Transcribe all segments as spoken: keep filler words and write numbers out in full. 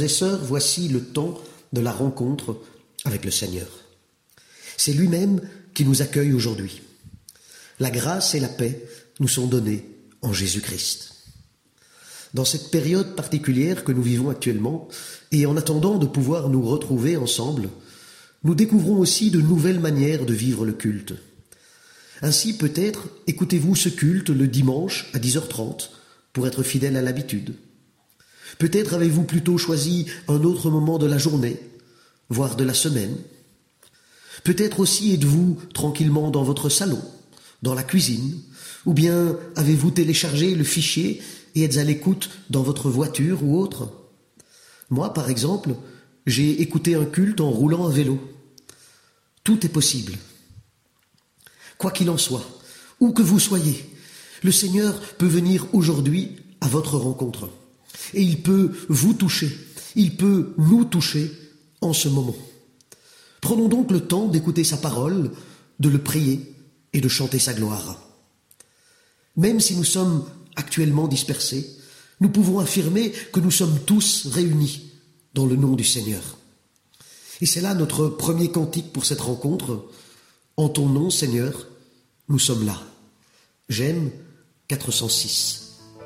et sœurs, voici le temps de la rencontre avec le Seigneur. C'est lui-même qui nous accueille aujourd'hui. La grâce et la paix nous sont données en Jésus-Christ. Dans cette période particulière que nous vivons actuellement, et en attendant de pouvoir nous retrouver ensemble, nous découvrons aussi de nouvelles manières de vivre le culte. Ainsi, peut-être, écoutez-vous ce culte le dimanche à dix heures trente pour être fidèle à l'habitude. Peut-être avez-vous plutôt choisi un autre moment de la journée, voire de la semaine. Peut-être aussi êtes-vous tranquillement dans votre salon, dans la cuisine, ou bien avez-vous téléchargé le fichier et êtes à l'écoute dans votre voiture ou autre. Moi, par exemple, j'ai écouté un culte en roulant à vélo. Tout est possible. Quoi qu'il en soit, où que vous soyez, le Seigneur peut venir aujourd'hui à votre rencontre. Et il peut vous toucher, il peut nous toucher en ce moment. Prenons donc le temps d'écouter sa parole, de le prier et de chanter sa gloire. Même si nous sommes actuellement dispersés, nous pouvons affirmer que nous sommes tous réunis dans le nom du Seigneur. Et c'est là notre premier cantique pour cette rencontre. En ton nom, Seigneur, nous sommes là. J'aime quatre cent six.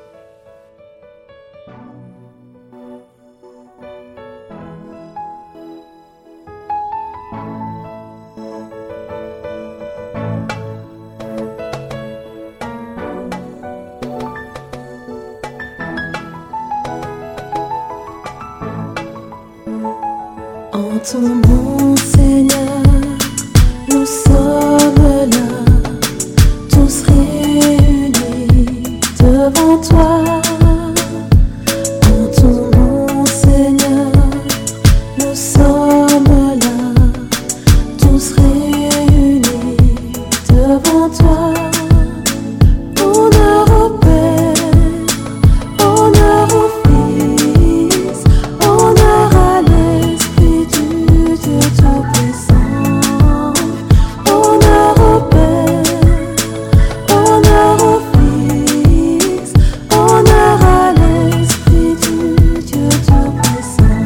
En ton nom, Seigneur, nous sommes là, tous réunis devant toi. En ton nom, Seigneur, nous sommes là, tous réunis devant toi. Honneur au Père, honneur au Fils, honneur à l'Esprit du Dieu Tout-Puissant. Honneur au Père, honneur au Fils, honneur à l'Esprit du Dieu Tout-Puissant.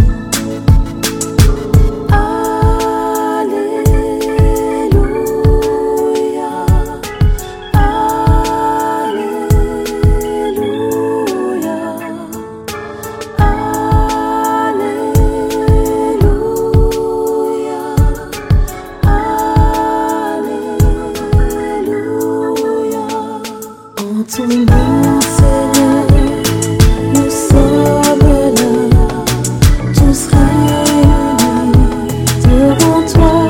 Alléluia, Alléluia, Alléluia. En ton nom, Seigneur, nous sommes là, tous réunis devant toi.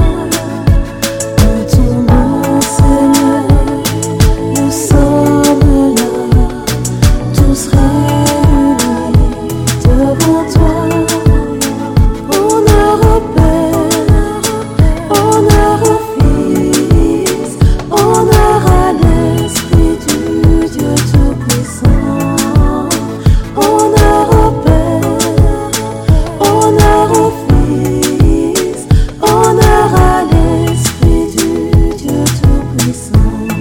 En ton nom, Seigneur, nous sommes là, tous réunis devant toi. Honneur au Père, honneur au Fils, honneur à l'Esprit du Dieu Tout-Puissant. Honneur au Père, honneur au Fils, honneur à l'Esprit du Dieu Tout-Puissant.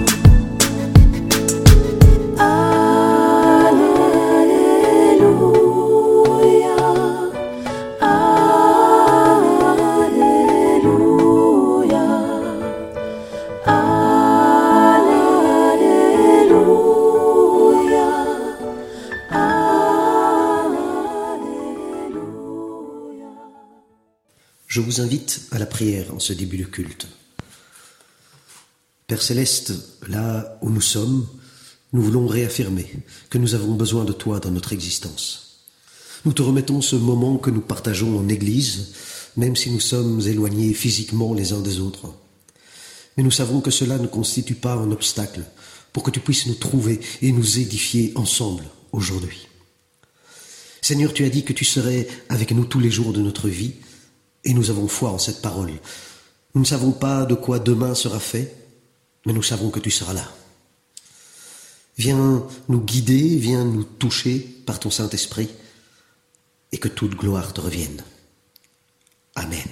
Alléluia, Alléluia, Alléluia, Alléluia. Je vous invite à la prière en ce début de culte. Père Céleste, là où nous sommes, nous voulons réaffirmer que nous avons besoin de toi dans notre existence. Nous te remettons ce moment que nous partageons en Église, même si nous sommes éloignés physiquement les uns des autres. Mais nous savons que cela ne constitue pas un obstacle pour que tu puisses nous trouver et nous édifier ensemble aujourd'hui. Seigneur, tu as dit que tu serais avec nous tous les jours de notre vie, et nous avons foi en cette parole. Nous ne savons pas de quoi demain sera fait, mais nous savons que tu seras là. Viens nous guider, viens nous toucher par ton Saint-Esprit, et que toute gloire te revienne. Amen.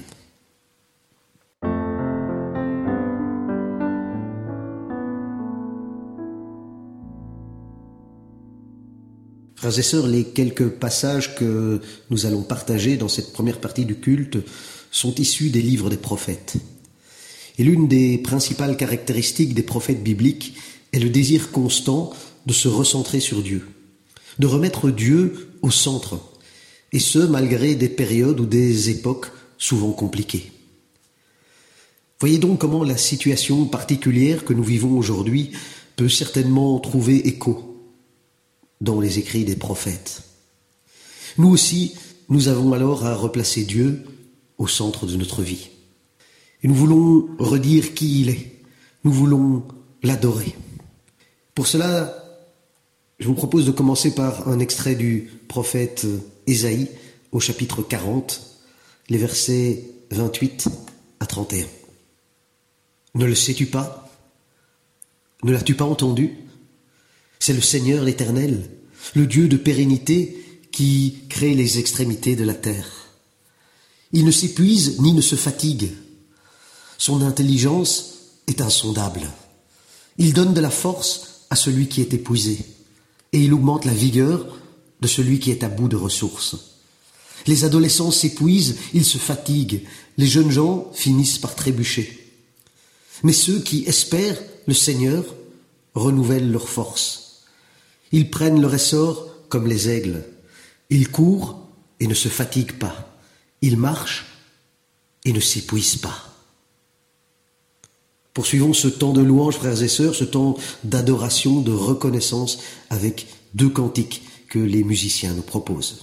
Frères Frères et sœurs, les quelques passages que nous allons partager dans cette première partie du culte sont issus des livres des prophètes. Et l'une des principales caractéristiques des prophètes bibliques est le désir constant de se recentrer sur Dieu, de remettre Dieu au centre, et ce, malgré des périodes ou des époques souvent compliquées. Voyez donc comment la situation particulière que nous vivons aujourd'hui peut certainement trouver écho dans les écrits des prophètes. Nous aussi, nous avons alors à replacer Dieu au centre de notre vie. Et nous voulons redire qui il est. Nous voulons l'adorer. Pour cela, je vous propose de commencer par un extrait du prophète Ésaïe au chapitre quarante, les versets vingt-huit à trente et un. Ne le sais-tu pas? Ne l'as-tu pas entendu? C'est le Seigneur l'Éternel, le Dieu de pérennité qui crée les extrémités de la terre. Il ne s'épuise ni ne se fatigue. Son intelligence est insondable. Il donne de la force à celui qui est épuisé, et il augmente la vigueur de celui qui est à bout de ressources. Les adolescents s'épuisent, ils se fatiguent, les jeunes gens finissent par trébucher. Mais ceux qui espèrent le Seigneur renouvellent leurs forces. Ils prennent leur essor comme les aigles. Ils courent et ne se fatiguent pas. Ils marchent et ne s'épuisent pas. Poursuivons ce temps de louange, frères et sœurs, ce temps d'adoration, de reconnaissance, avec deux cantiques que les musiciens nous proposent.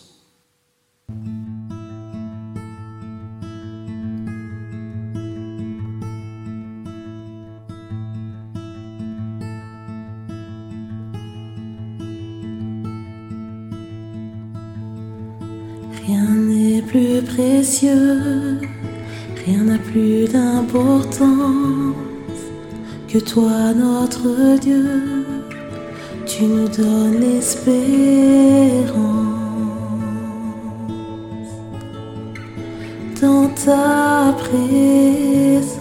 Rien n'est plus précieux, rien n'a plus d'importance que toi, notre Dieu. Tu nous donnes l'espérance dans ta présence.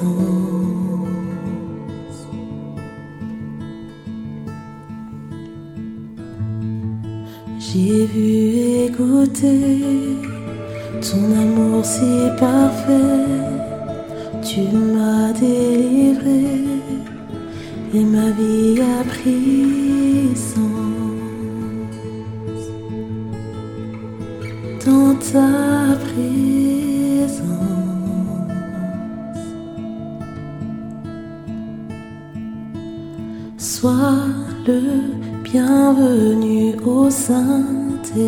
J'ai vu et goûté ton amour si parfait. Tu m'as délivré et ma vie a pris sens dans ta présence. Sois le bienvenu au Saint-Esprit,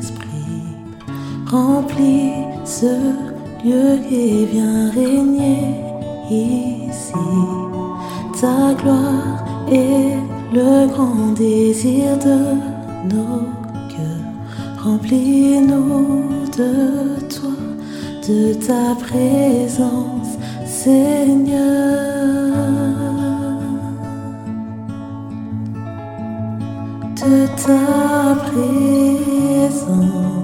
remplis ce lieu et viens régner ici. Ta gloire est le grand désir de nos cœurs. Remplis-nous de toi, de ta présence, Seigneur. De ta présence.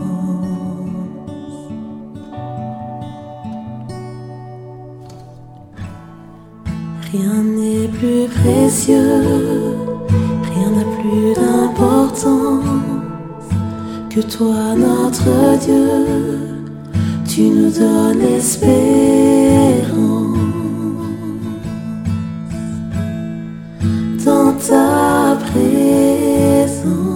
Rien n'est plus précieux, rien n'a plus d'importance que toi, notre Dieu. Tu nous donnes l'espérance dans ta présence.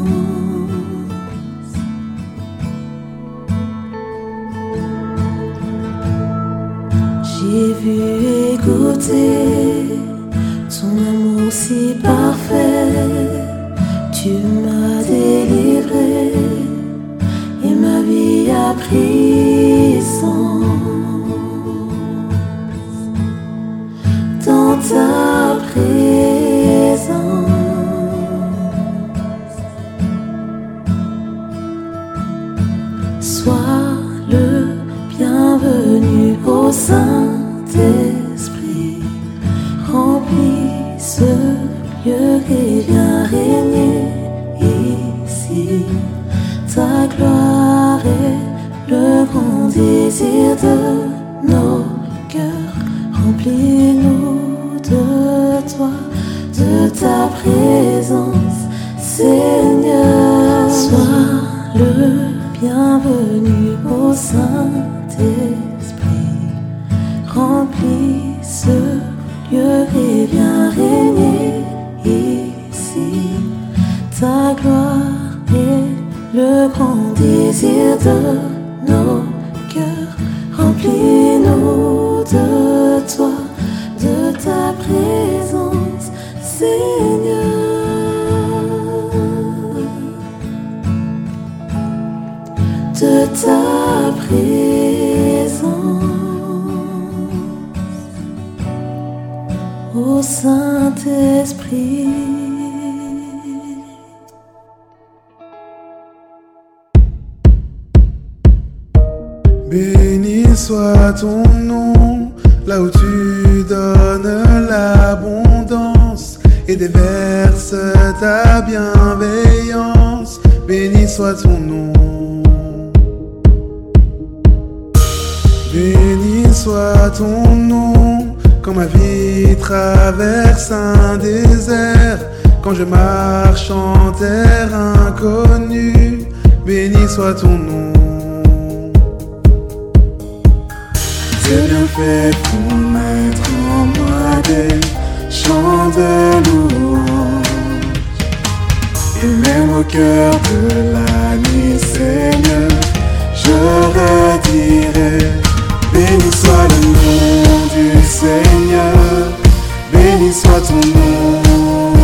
J'ai vu et goûté ton amour si parfait. Tu m'as délivré et ma vie a pris sens dans ta présence. Sois le bienvenu au Saint-Esprit, remplis ce lieu et viens régner ici. Ta gloire est le grand désir de nos cœurs. Remplis-nous de toi, de ta présence, Seigneur. Sois ô Saint-Esprit, remplis ce lieu et viens régner ici. Ta gloire est le grand désir de nos cœurs. Remplis-nous de toi, de ta présence, Seigneur. De ta présence, ô Saint-Esprit. Béni soit ton nom, là où tu donnes l'abondance et déverses ta bienveillance. Béni soit ton nom. Béni soit ton nom, quand ma vie traverse un désert, quand je marche en terre inconnue. Béni soit ton nom. Tes bienfaits pour mettre en moi des chants de louange. Et même au cœur de la nuit, Seigneur, je redirai. Béni soit le nom du Seigneur, béni soit ton nom.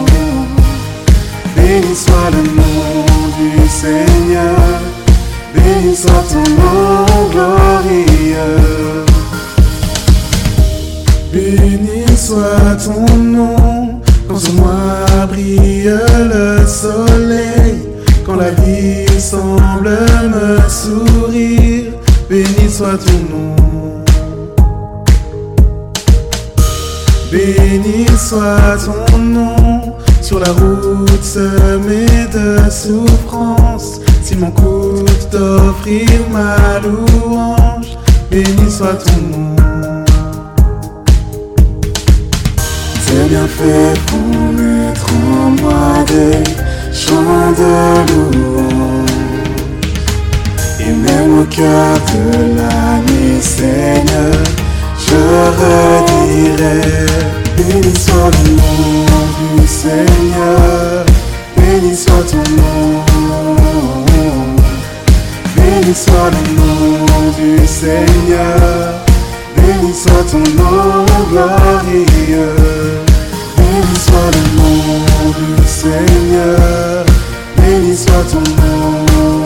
Béni soit le nom du Seigneur, béni soit ton nom glorieux. Béni soit ton nom, quand sur moi brille le soleil, quand la vie semble me sourire. Béni soit ton nom. Béni soit ton nom, sur la route semée de souffrance, s'il m'en coûte d'offrir ma louange. Béni soit ton nom. Tes bienfaits pour mettre en moi des chants de louange. Et même au cœur de la nuit, Seigneur, je redirai. Béni soit le nom du Seigneur, béni soit ton nom. Béni soit le nom du Seigneur, béni soit ton nom glorieux. Béni soit le nom du Seigneur, béni soit ton nom.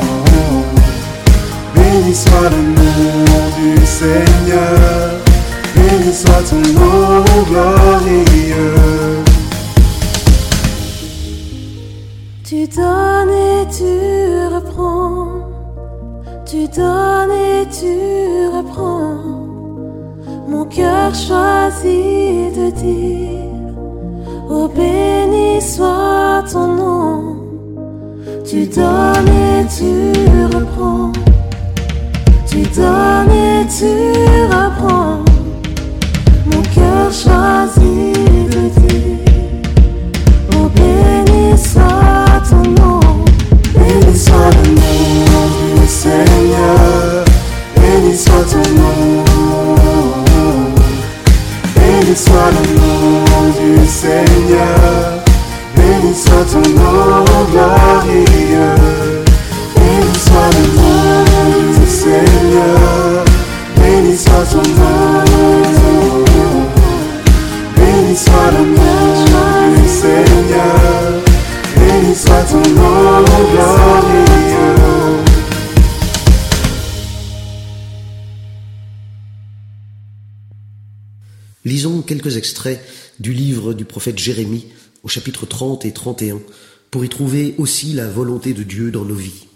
Béni soit le nom du Seigneur, béni soit ton nom glorieux. Tu donnes et tu reprends, tu donnes et tu reprends. Mon cœur choisit de dire, oh béni soit ton nom. Tu donnes et tu reprends, tu donnes et tu reprends. Mon cœur choisit de dire, oh béni soit ton nom. Béni soit le nom du Seigneur, béni soit ton nom. Béni soit le nom du Seigneur, béni soit ton nom glorieux. Béni soit le nom du Seigneur, béni soit ton nom. Béni soit le nom du Seigneur, béni soit ton nom glorieux. Lisons quelques extraits du livre du prophète Jérémie au chapitre trente et trente et un pour y trouver aussi la volonté de Dieu dans nos vies.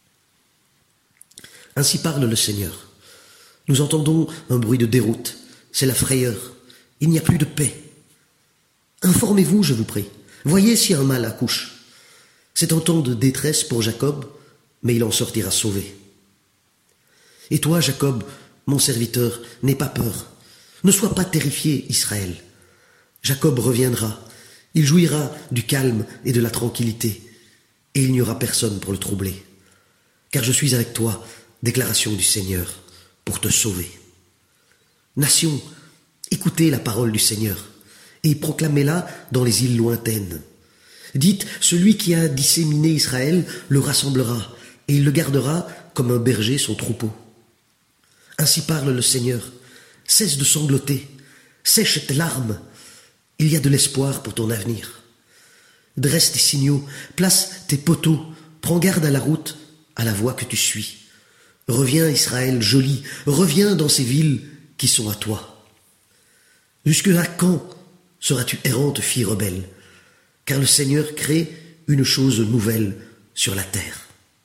Ainsi parle le Seigneur. Nous entendons un bruit de déroute, c'est la frayeur, il n'y a plus de paix. Informez-vous, je vous prie, voyez si un mal accouche. C'est un temps de détresse pour Jacob, mais il en sortira sauvé. Et toi, Jacob, mon serviteur, n'aie pas peur. Ne sois pas terrifié, Israël. Jacob reviendra, il jouira du calme et de la tranquillité, et il n'y aura personne pour le troubler. Car je suis avec toi, déclaration du Seigneur pour te sauver. Nations, écoutez la parole du Seigneur et proclamez-la dans les îles lointaines. Dites, celui qui a disséminé Israël le rassemblera et il le gardera comme un berger son troupeau. Ainsi parle le Seigneur, cesse de sangloter, sèche tes larmes, il y a de l'espoir pour ton avenir. Dresse tes signaux, place tes poteaux, prends garde à la route, à la voie que tu suis. Reviens Israël joli, reviens dans ces villes qui sont à toi. Jusque-là quand seras-tu errante fille rebelle ? Car le Seigneur crée une chose nouvelle sur la terre.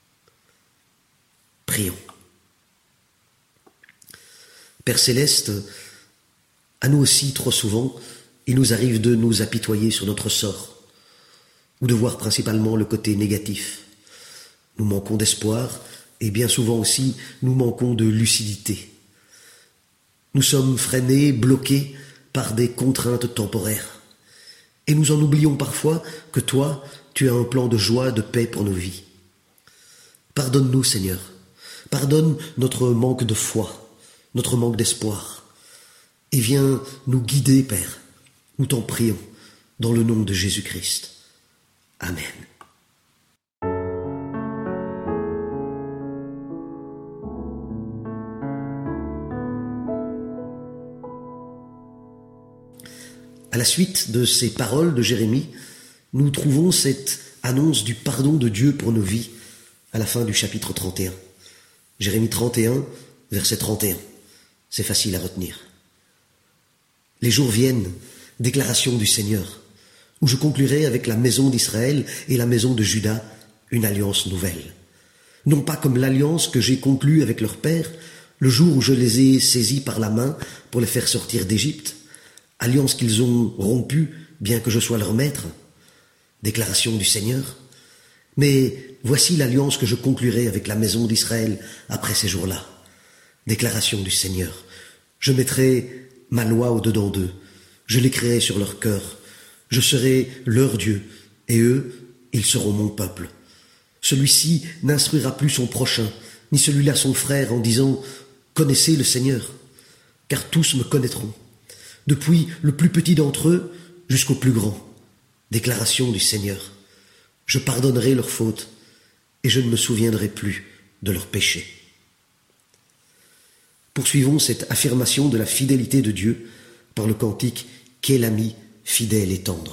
Prions. Père Céleste, à nous aussi trop souvent, il nous arrive de nous apitoyer sur notre sort, ou de voir principalement le côté négatif. Nous manquons d'espoir, et bien souvent aussi, nous manquons de lucidité. Nous sommes freinés, bloqués par des contraintes temporaires. Et nous en oublions parfois que toi, tu as un plan de joie, de paix pour nos vies. Pardonne-nous, Seigneur. Pardonne notre manque de foi, notre manque d'espoir. Et viens nous guider, Père. Nous t'en prions, dans le nom de Jésus-Christ. Amen. À la suite de ces paroles de Jérémie, nous trouvons cette annonce du pardon de Dieu pour nos vies à la fin du chapitre trente et un. Jérémie trente et un, verset trente et un. C'est facile à retenir. Les jours viennent, déclaration du Seigneur, où je conclurai avec la maison d'Israël et la maison de Juda une alliance nouvelle. Non pas comme l'alliance que j'ai conclue avec leur père le jour où je les ai saisis par la main pour les faire sortir d'Égypte, alliance qu'ils ont rompue, bien que je sois leur maître, déclaration du Seigneur. Mais voici l'alliance que je conclurai avec la maison d'Israël après ces jours-là, déclaration du Seigneur. Je mettrai ma loi au-dedans d'eux, je l'écrirai sur leur cœur, je serai leur Dieu, et eux, ils seront mon peuple. Celui-ci n'instruira plus son prochain, ni celui-là son frère, en disant « Connaissez le Seigneur », car tous me connaîtront. Depuis le plus petit d'entre eux jusqu'au plus grand. Déclaration du Seigneur. Je pardonnerai leurs fautes et je ne me souviendrai plus de leurs péchés. Poursuivons cette affirmation de la fidélité de Dieu par le cantique « Quel ami fidèle et tendre ».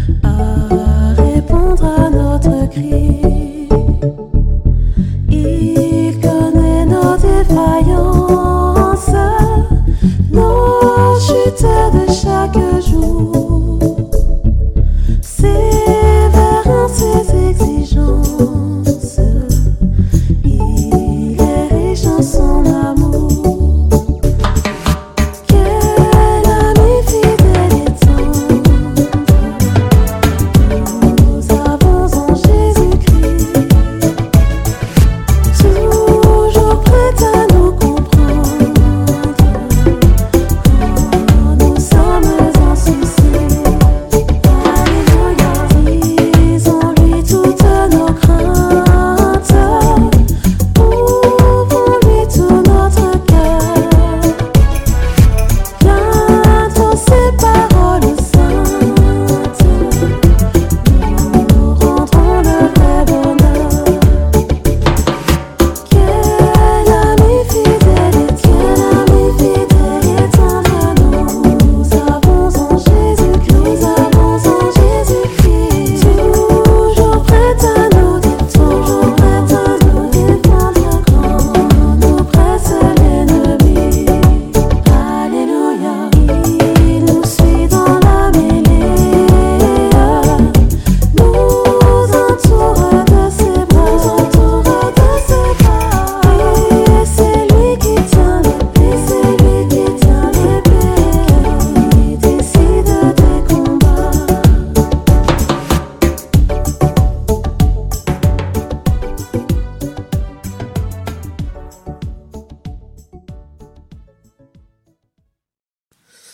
Et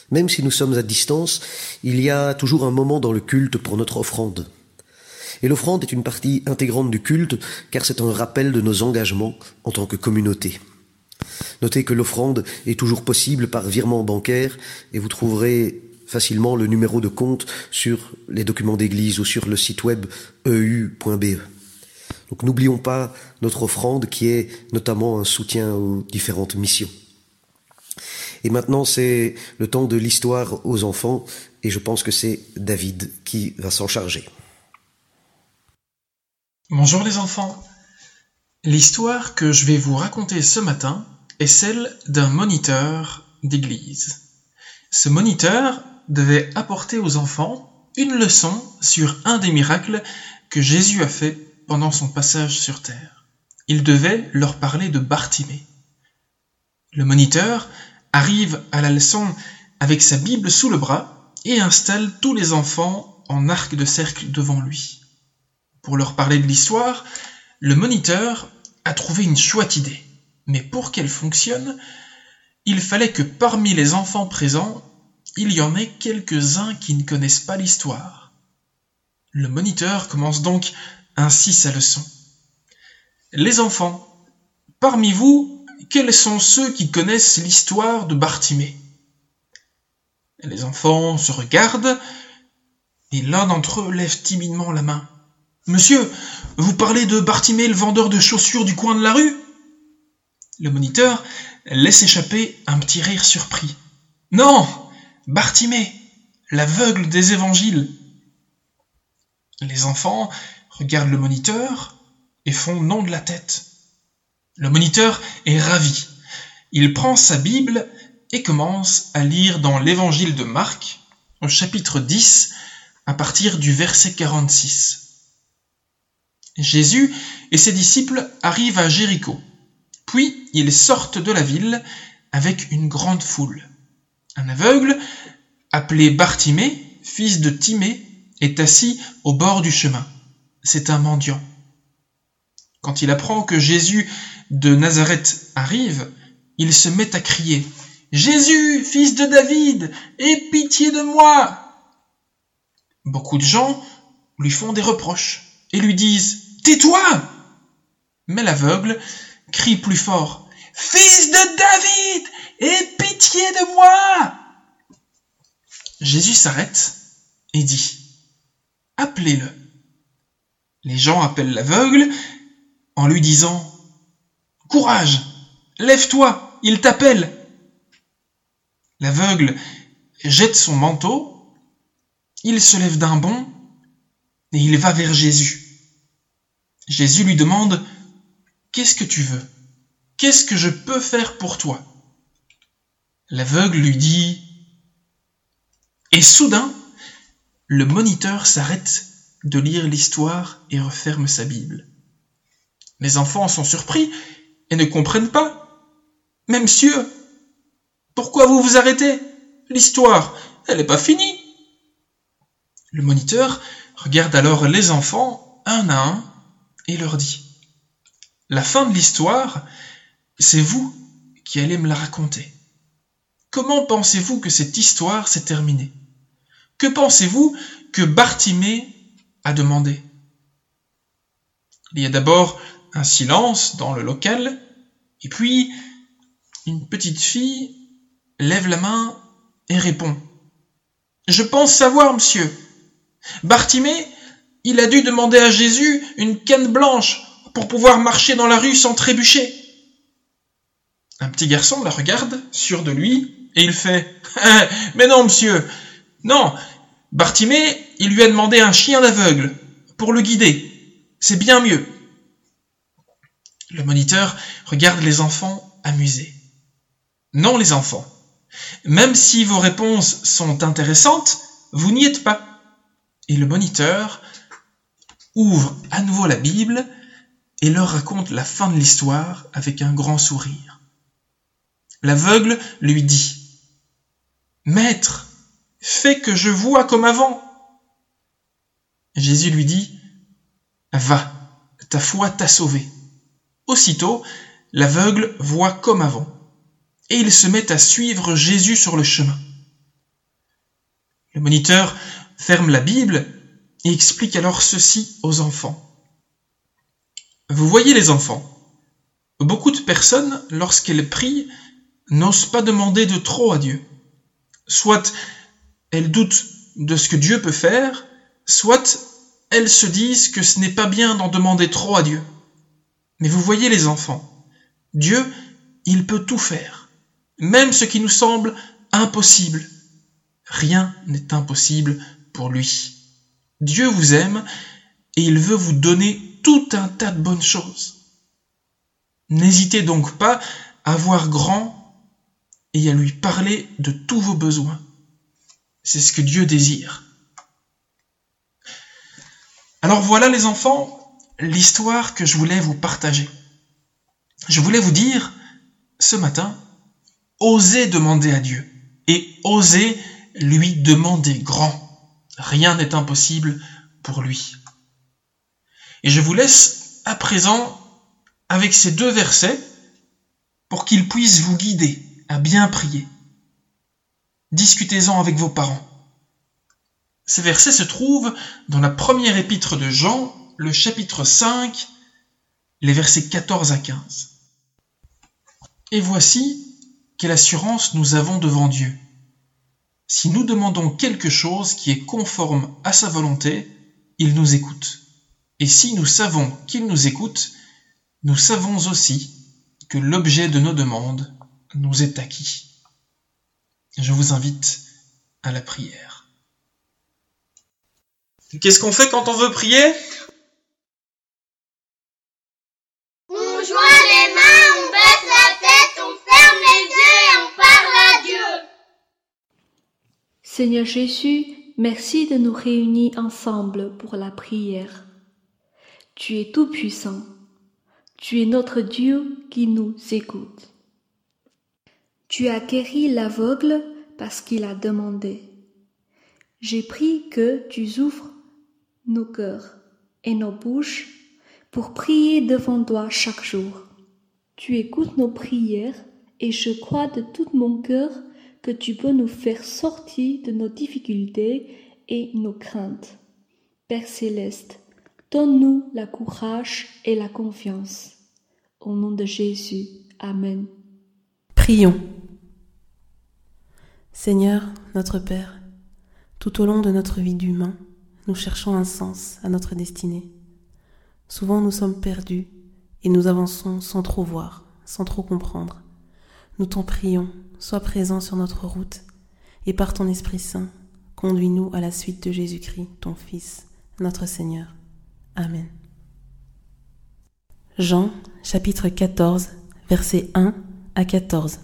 Même si nous sommes à distance, il y a toujours un moment dans le culte pour notre offrande. Et l'offrande est une partie intégrante du culte, car c'est un rappel de nos engagements en tant que communauté. Notez que l'offrande est toujours possible par virement bancaire, et vous trouverez facilement le numéro de compte sur les documents d'église ou sur le site web e u point b e. Donc n'oublions pas notre offrande qui est notamment un soutien aux différentes missions. Et maintenant c'est le temps de l'histoire aux enfants, et je pense que c'est David qui va s'en charger. Bonjour les enfants. L'histoire que je vais vous raconter ce matin est celle d'un moniteur d'église. Ce moniteur devait apporter aux enfants une leçon sur un des miracles que Jésus a fait pendant son passage sur terre. Il devait leur parler de Bartimée. Le moniteur arrive à la leçon avec sa Bible sous le bras et installe tous les enfants en arc de cercle devant lui. Pour leur parler de l'histoire, le moniteur a trouvé une chouette idée. Mais pour qu'elle fonctionne, il fallait que parmi les enfants présents, il y en ait quelques-uns qui ne connaissent pas l'histoire. Le moniteur commence donc ainsi sa leçon. Les enfants, parmi vous, quels sont ceux qui connaissent l'histoire de Bartimée ? Les enfants se regardent et l'un d'entre eux lève timidement la main. « Monsieur, vous parlez de Bartimée, le vendeur de chaussures du coin de la rue ?» Le moniteur laisse échapper un petit rire surpris. « Non, Bartimée, l'aveugle des évangiles. » Les enfants regardent le moniteur et font non de la tête. Le moniteur est ravi. Il prend sa Bible et commence à lire dans l'évangile de Marc, au chapitre dix, à partir du verset quarante-six. Jésus et ses disciples arrivent à Jéricho. Puis ils sortent de la ville avec une grande foule. Un aveugle, appelé Bartimée, fils de Timée, est assis au bord du chemin. C'est un mendiant. Quand il apprend que Jésus de Nazareth arrive, il se met à crier « Jésus, fils de David, aie pitié de moi !» Beaucoup de gens lui font des reproches et lui disent « Tais-toi !» Mais l'aveugle crie plus fort « Fils de David, aie pitié de moi !» Jésus s'arrête et dit « Appelez-le !» Les gens appellent l'aveugle en lui disant « Courage, lève-toi, il t'appelle !» L'aveugle jette son manteau, il se lève d'un bond et il va vers Jésus. Jésus lui demande « Qu'est-ce que tu veux ? Qu'est-ce que je peux faire pour toi ?» L'aveugle lui dit « Et soudain, le moniteur s'arrête de lire l'histoire et referme sa Bible. Les enfants sont surpris et ne comprennent pas. « Mais monsieur, pourquoi vous vous arrêtez ? L'histoire, elle n'est pas finie. » Le moniteur regarde alors les enfants un à un et leur dit « La fin de l'histoire, c'est vous qui allez me la raconter. Comment pensez-vous que cette histoire s'est terminée ? Que pensez-vous que Bartimée a demandé ?» Il y a d'abord un silence dans le local, et puis une petite fille lève la main et répond « Je pense savoir, monsieur. Bartimée, il a dû demander à Jésus une canne blanche pour pouvoir marcher dans la rue sans trébucher. » Un petit garçon la regarde, sûr de lui, et il fait « Mais non, monsieur, non, Bartimée, il lui a demandé un chien d'aveugle pour le guider. C'est bien mieux. » Le moniteur regarde les enfants amusés. « Non, les enfants, même si vos réponses sont intéressantes, vous n'y êtes pas. » Et le moniteur ouvre à nouveau la Bible et leur raconte la fin de l'histoire avec un grand sourire. L'aveugle lui dit « Maître, fais que je vois comme avant. » Jésus lui dit « Va, ta foi t'a sauvé. » Aussitôt, l'aveugle voit comme avant, et il se met à suivre Jésus sur le chemin. Le moniteur ferme la Bible et explique alors ceci aux enfants. Vous voyez les enfants, beaucoup de personnes, lorsqu'elles prient, n'osent pas demander de trop à Dieu. Soit elles doutent de ce que Dieu peut faire, soit elles se disent que ce n'est pas bien d'en demander trop à Dieu. Mais vous voyez les enfants, Dieu, il peut tout faire, même ce qui nous semble impossible. Rien n'est impossible pour lui. Dieu vous aime et il veut vous donner tout un tas de bonnes choses. N'hésitez donc pas à voir grand et à lui parler de tous vos besoins. C'est ce que Dieu désire. Alors voilà les enfants, l'histoire que je voulais vous partager. Je voulais vous dire, ce matin, osez demander à Dieu et osez lui demander grand. Rien n'est impossible pour lui. Et je vous laisse à présent avec ces deux versets pour qu'ils puissent vous guider à bien prier. Discutez-en avec vos parents. Ces versets se trouvent dans la première épître de Jean, le chapitre cinq, les versets quatorze à quinze. Et voici quelle assurance nous avons devant Dieu. Si nous demandons quelque chose qui est conforme à sa volonté, il nous écoute. Et si nous savons qu'il nous écoute, nous savons aussi que l'objet de nos demandes nous est acquis. Je vous invite à la prière. Qu'est-ce qu'on fait quand on veut prier ? On joint les mains, on baisse la tête, on ferme les yeux et on parle à Dieu. Seigneur Jésus, merci de nous réunir ensemble pour la prière. Tu es tout-puissant. Tu es notre Dieu qui nous écoute. Tu as guéri l'aveugle parce qu'il a demandé. J'ai pris que tu ouvres nos cœurs et nos bouches pour prier devant toi chaque jour. Tu écoutes nos prières et je crois de tout mon cœur que tu peux nous faire sortir de nos difficultés et nos craintes. Père Céleste, donne-nous la courage et la confiance. Au nom de Jésus. Amen. Prions. Seigneur, notre Père, tout au long de notre vie d'humain, nous cherchons un sens à notre destinée. Souvent nous sommes perdus et nous avançons sans trop voir, sans trop comprendre. Nous t'en prions, sois présent sur notre route et par ton Esprit Saint, conduis-nous à la suite de Jésus-Christ, ton Fils, notre Seigneur. Amen. Jean, chapitre quatorze, versets un à quatorze.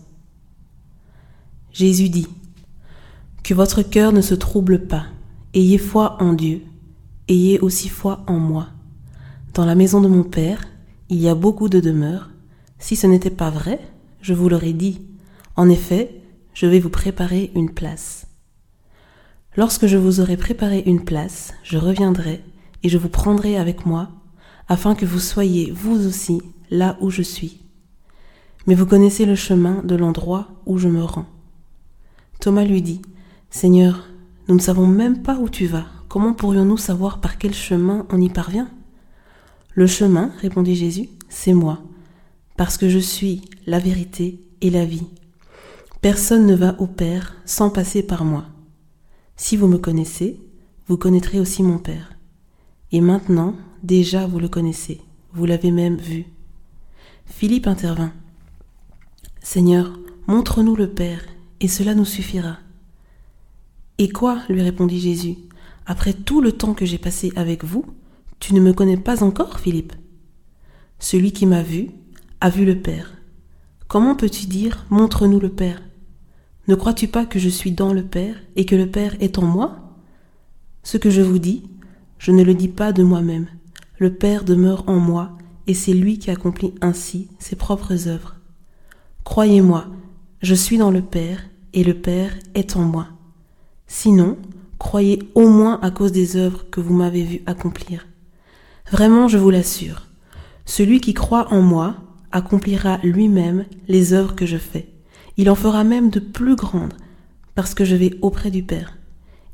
Jésus dit : Que votre cœur ne se trouble pas, ayez foi en Dieu, ayez aussi foi en moi. Dans la maison de mon Père, il y a beaucoup de demeures. Si ce n'était pas vrai, je vous l'aurais dit. En effet, je vais vous préparer une place. Lorsque je vous aurai préparé une place, je reviendrai et je vous prendrai avec moi, afin que vous soyez vous aussi là où je suis. Mais vous connaissez le chemin de l'endroit où je me rends. Thomas lui dit : Seigneur, nous ne savons même pas où tu vas. Comment pourrions-nous savoir par quel chemin on y parvient ? Le chemin, répondit Jésus, c'est moi, parce que je suis la vérité et la vie. Personne ne va au Père sans passer par moi. Si vous me connaissez, vous connaîtrez aussi mon Père. Et maintenant, déjà vous le connaissez, vous l'avez même vu. Philippe intervint. Seigneur, montre-nous le Père, et cela nous suffira. Et quoi, lui répondit Jésus, après tout le temps que j'ai passé avec vous, tu ne me connais pas encore, Philippe ? Celui qui m'a vu a vu le Père. Comment peux-tu dire, montre-nous le Père ? Ne crois-tu pas que je suis dans le Père et que le Père est en moi ? Ce que je vous dis, je ne le dis pas de moi-même. Le Père demeure en moi et c'est lui qui accomplit ainsi ses propres œuvres. Croyez-moi, je suis dans le Père et le Père est en moi. Sinon, croyez au moins à cause des œuvres que vous m'avez vu accomplir. Vraiment, je vous l'assure, celui qui croit en moi accomplira lui-même les œuvres que je fais. Il en fera même de plus grandes, parce que je vais auprès du Père.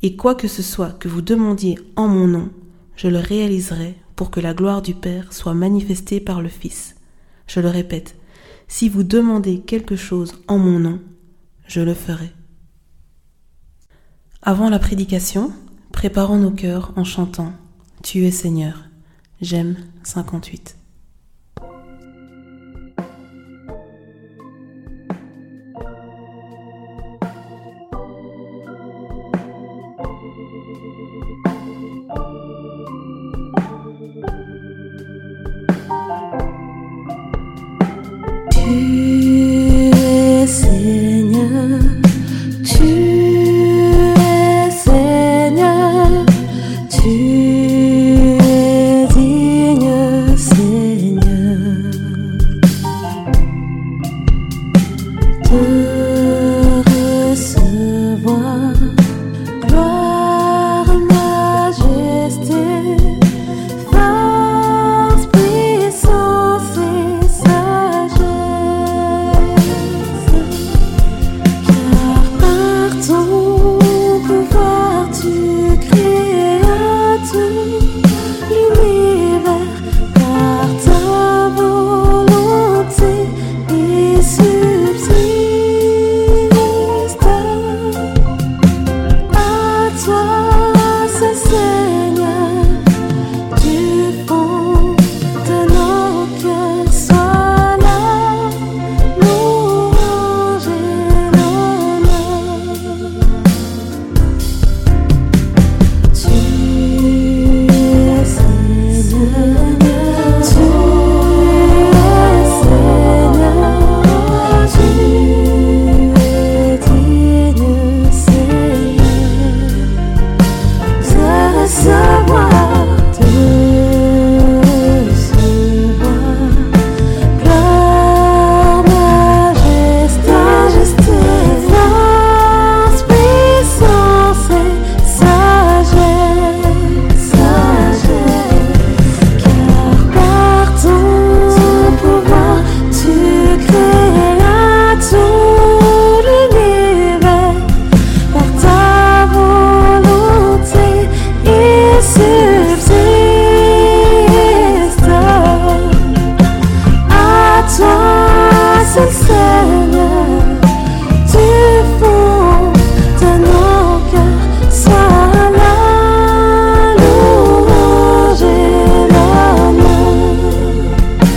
Et quoi que ce soit que vous demandiez en mon nom, je le réaliserai pour que la gloire du Père soit manifestée par le Fils. Je le répète, si vous demandez quelque chose en mon nom, je le ferai. Avant la prédication, préparons nos cœurs en chantant « Tu es Seigneur ». J'aime cinquante-huit. Tu es Seigneur, tu es Seigneur, tu es digne Seigneur de recevoir gloire, majesté, force, puissance et sagesse. Car par ton pouvoir tu créas tout l'univers, par ta volonté il subsiste. À toi c'est Seigneur, du fond de nos cœurs soit la louange et l'honneur. Tu es Seigneur, tu es Seigneur, tu es digne Seigneur de recevoir, de recevoir gloire, majesté, majesté, force, puissance et sagesse, sagesse. Car par ton pouvoir tu créas tout l'univers, par ta volonté il subsiste. À toi seul Seigneur, du fond de nos cœurs soit la louange et l'honneur.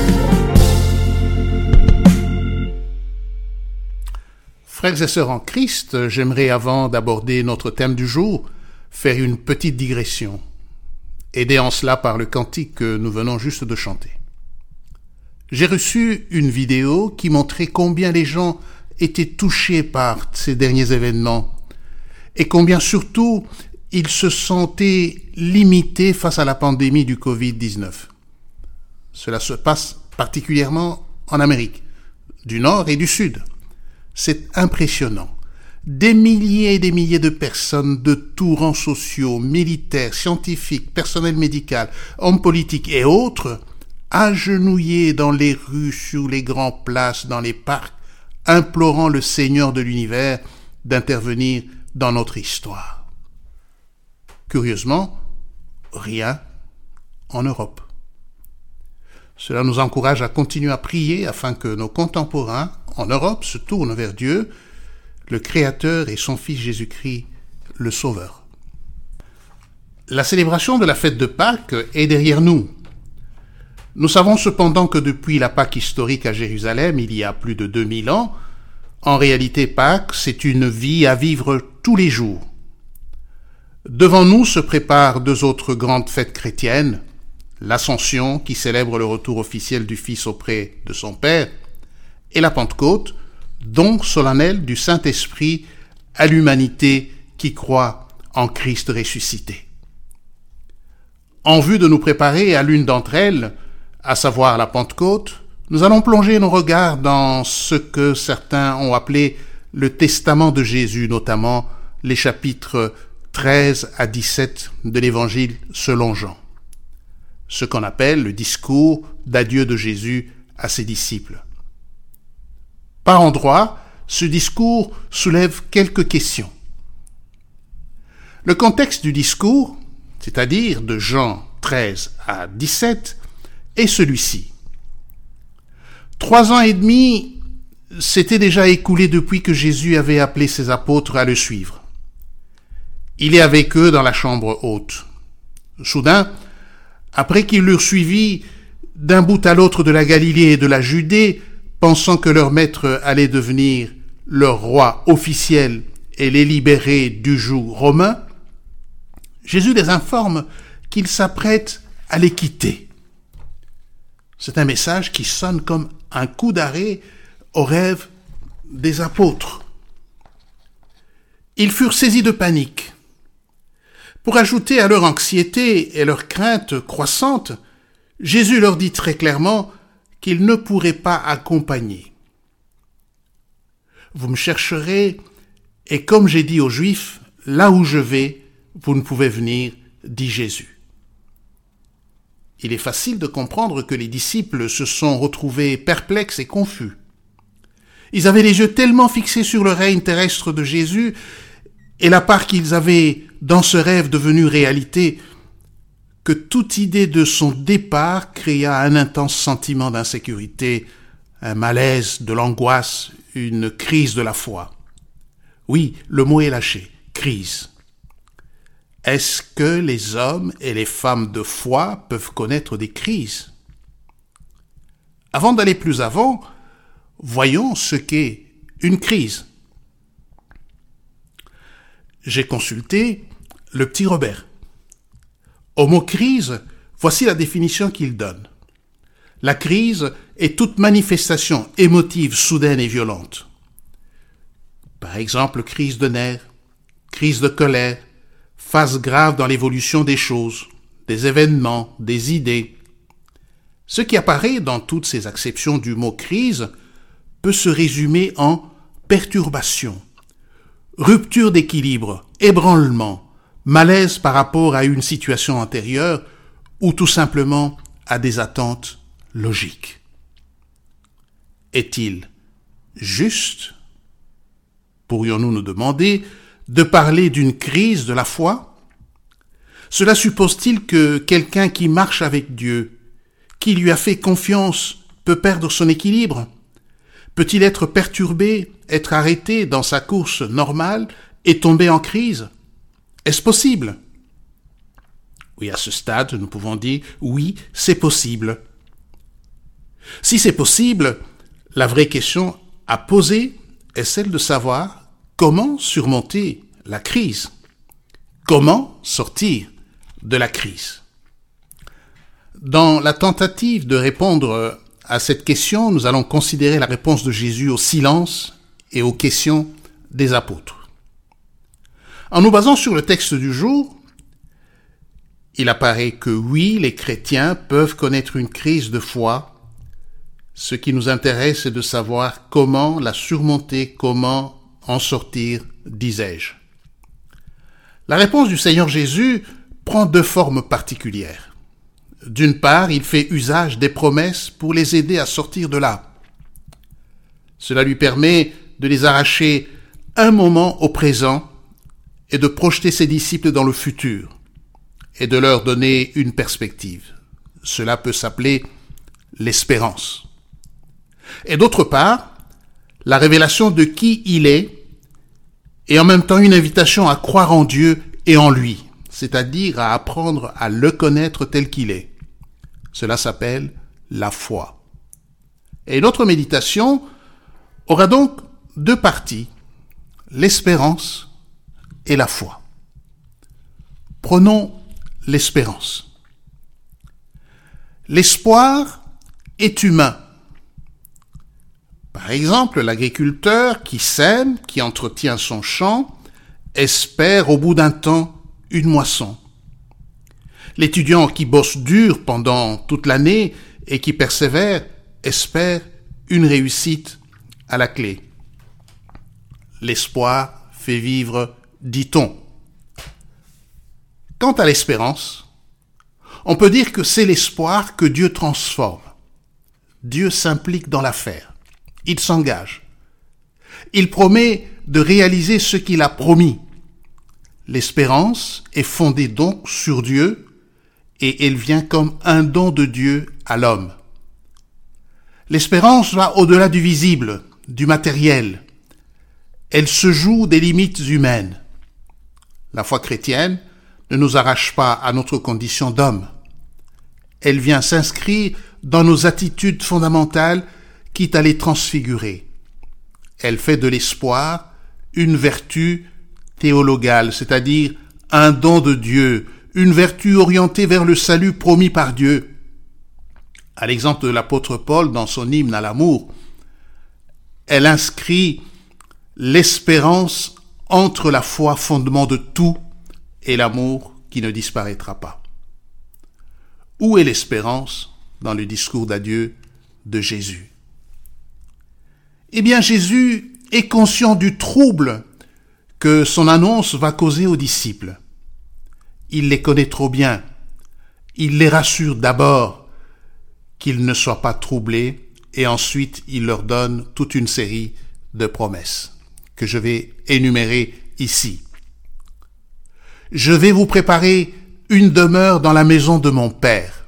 Frères et sœurs en Christ, j'aimerais, avant d'aborder notre thème du jour, faire une petite digression, aidé en cela par le cantique que nous venons juste de chanter. J'ai reçu une vidéo qui montrait combien les gens étaient touchés par ces derniers événements et combien surtout ils se sentaient limités face à la pandémie du covid dix-neuf. Cela se passe particulièrement en Amérique, du Nord et du Sud. C'est impressionnant. Des milliers et des milliers de personnes de tous rangs sociaux, militaires, scientifiques, personnel médical, hommes politiques et autres, agenouillés dans les rues, sur les grandes places, dans les parcs, implorant le Seigneur de l'univers d'intervenir dans notre histoire. Curieusement, rien en Europe. Cela nous encourage à continuer à prier afin que nos contemporains en Europe se tournent vers Dieu, le Créateur et son Fils Jésus-Christ, le Sauveur. La célébration de la fête de Pâques est derrière nous. Nous savons cependant que depuis la Pâque historique à Jérusalem, il y a plus de deux mille ans, en réalité Pâques, c'est une vie à vivre tous les jours. Devant nous se préparent deux autres grandes fêtes chrétiennes, l'Ascension, qui célèbre le retour officiel du Fils auprès de son Père, et la Pentecôte, don solennel du Saint-Esprit à l'humanité qui croit en Christ ressuscité. En vue de nous préparer à l'une d'entre elles, à savoir la Pentecôte, nous allons plonger nos regards dans ce que certains ont appelé le Testament de Jésus, notamment les chapitres treize à dix-sept de l'Évangile selon Jean, ce qu'on appelle le discours d'adieu de Jésus à ses disciples. Par endroits, ce discours soulève quelques questions. Le contexte du discours, c'est-à-dire de Jean treize à dix-sept, est celui-ci. Trois ans et demi s'étaient déjà écoulés depuis que Jésus avait appelé ses apôtres à le suivre. Il est avec eux dans la chambre haute. Soudain, après qu'ils l'eurent suivi d'un bout à l'autre de la Galilée et de la Judée, pensant que leur maître allait devenir leur roi officiel et les libérer du joug romain, Jésus les informe qu'il s'apprête à les quitter. C'est un message qui sonne comme un coup d'arrêt au rêve des apôtres. Ils furent saisis de panique. Pour ajouter à leur anxiété et leur crainte croissante, Jésus leur dit très clairement qu'ils ne pourraient pas accompagner. Vous me chercherez, et comme j'ai dit aux Juifs, là où je vais, vous ne pouvez venir, dit Jésus. Il est facile de comprendre que les disciples se sont retrouvés perplexes et confus. Ils avaient les yeux tellement fixés sur le règne terrestre de Jésus et la part qu'ils avaient dans ce rêve devenu réalité que toute idée de son départ créa un intense sentiment d'insécurité, un malaise, de l'angoisse, une crise de la foi. Oui, le mot est lâché, crise. Est-ce que les hommes et les femmes de foi peuvent connaître des crises? Avant d'aller plus avant, voyons ce qu'est une crise. J'ai consulté le petit Robert. Au mot crise, voici la définition qu'il donne. La crise est toute manifestation émotive soudaine et violente. Par exemple, crise de nerfs, crise de colère, phase grave dans l'évolution des choses, des événements, des idées. Ce qui apparaît dans toutes ces acceptions du mot crise peut se résumer en perturbation, rupture d'équilibre, ébranlement, malaise par rapport à une situation antérieure ou tout simplement à des attentes logiques. Est-il juste, pourrions-nous nous demander, de parler d'une crise de la foi? Cela suppose-t-il que quelqu'un qui marche avec Dieu, qui lui a fait confiance, peut perdre son équilibre? Peut-il être perturbé, être arrêté dans sa course normale et tomber en crise? Est-ce possible? Oui, à ce stade, nous pouvons dire oui, c'est possible. Si c'est possible, la vraie question à poser est celle de savoir comment surmonter la crise. Comment sortir de la crise? Dans la tentative de répondre à cette question, nous allons considérer la réponse de Jésus au silence et aux questions des apôtres. En nous basant sur le texte du jour, il apparaît que oui, les chrétiens peuvent connaître une crise de foi. Ce qui nous intéresse est de savoir comment la surmonter, comment en sortir, disais-je. La réponse du Seigneur Jésus prend deux formes particulières. D'une part, il fait usage des promesses pour les aider à sortir de là. Cela lui permet de les arracher un moment au présent et de projeter ses disciples dans le futur et de leur donner une perspective. Cela peut s'appeler l'espérance. Et d'autre part, la révélation de qui il est et en même temps une invitation à croire en Dieu et en lui, c'est-à-dire à apprendre à le connaître tel qu'il est. Cela s'appelle la foi. Et notre méditation aura donc deux parties, l'espérance et la foi. Prenons l'espérance. L'espoir est humain. Par exemple, l'agriculteur qui sème, qui entretient son champ, espère au bout d'un temps une moisson. L'étudiant qui bosse dur pendant toute l'année et qui persévère espère une réussite à la clé. L'espoir fait vivre, dit-on. Quant à l'espérance, on peut dire que c'est l'espoir que Dieu transforme. Dieu s'implique dans l'affaire. Il s'engage. Il promet de réaliser ce qu'il a promis. L'espérance est fondée donc sur Dieu et elle vient comme un don de Dieu à l'homme. L'espérance va au-delà du visible, du matériel. Elle se joue des limites humaines. La foi chrétienne ne nous arrache pas à notre condition d'homme. Elle vient s'inscrire dans nos attitudes fondamentales, quitte à les transfigurer. Elle fait de l'espoir une vertu théologale, c'est-à-dire un don de Dieu, une vertu orientée vers le salut promis par Dieu. À l'exemple de l'apôtre Paul dans son hymne à l'amour, elle inscrit l'espérance entre la foi, fondement de tout, et l'amour qui ne disparaîtra pas. Où est l'espérance dans le discours d'adieu de Jésus? Eh bien, Jésus est conscient du trouble que son annonce va causer aux disciples. Il les connaît trop bien. Il les rassure d'abord qu'ils ne soient pas troublés et ensuite il leur donne toute une série de promesses que je vais énumérer ici. Je vais vous préparer une demeure dans la maison de mon Père.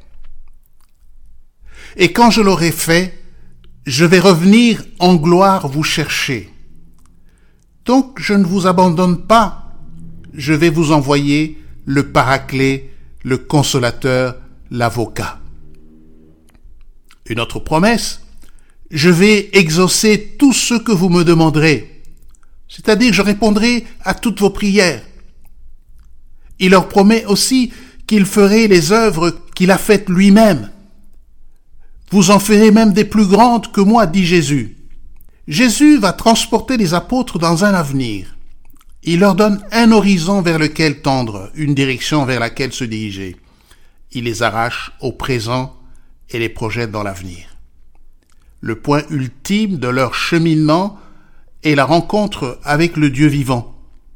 Et quand je l'aurai fait, je vais revenir en gloire vous chercher. Donc je ne vous abandonne pas, je vais vous envoyer le Paraclet, le Consolateur, l'Avocat. Une autre promesse, je vais exaucer tout ce que vous me demanderez, c'est-à-dire je répondrai à toutes vos prières. Il leur promet aussi qu'il ferait les œuvres qu'il a faites lui-même. Vous en ferez même des plus grandes que moi, dit Jésus. Jésus va transporter les apôtres dans un avenir. Il leur donne un horizon vers lequel tendre, une direction vers laquelle se diriger. Il les arrache au présent et les projette dans l'avenir. Le point ultime de leur cheminement est la rencontre avec le Dieu vivant.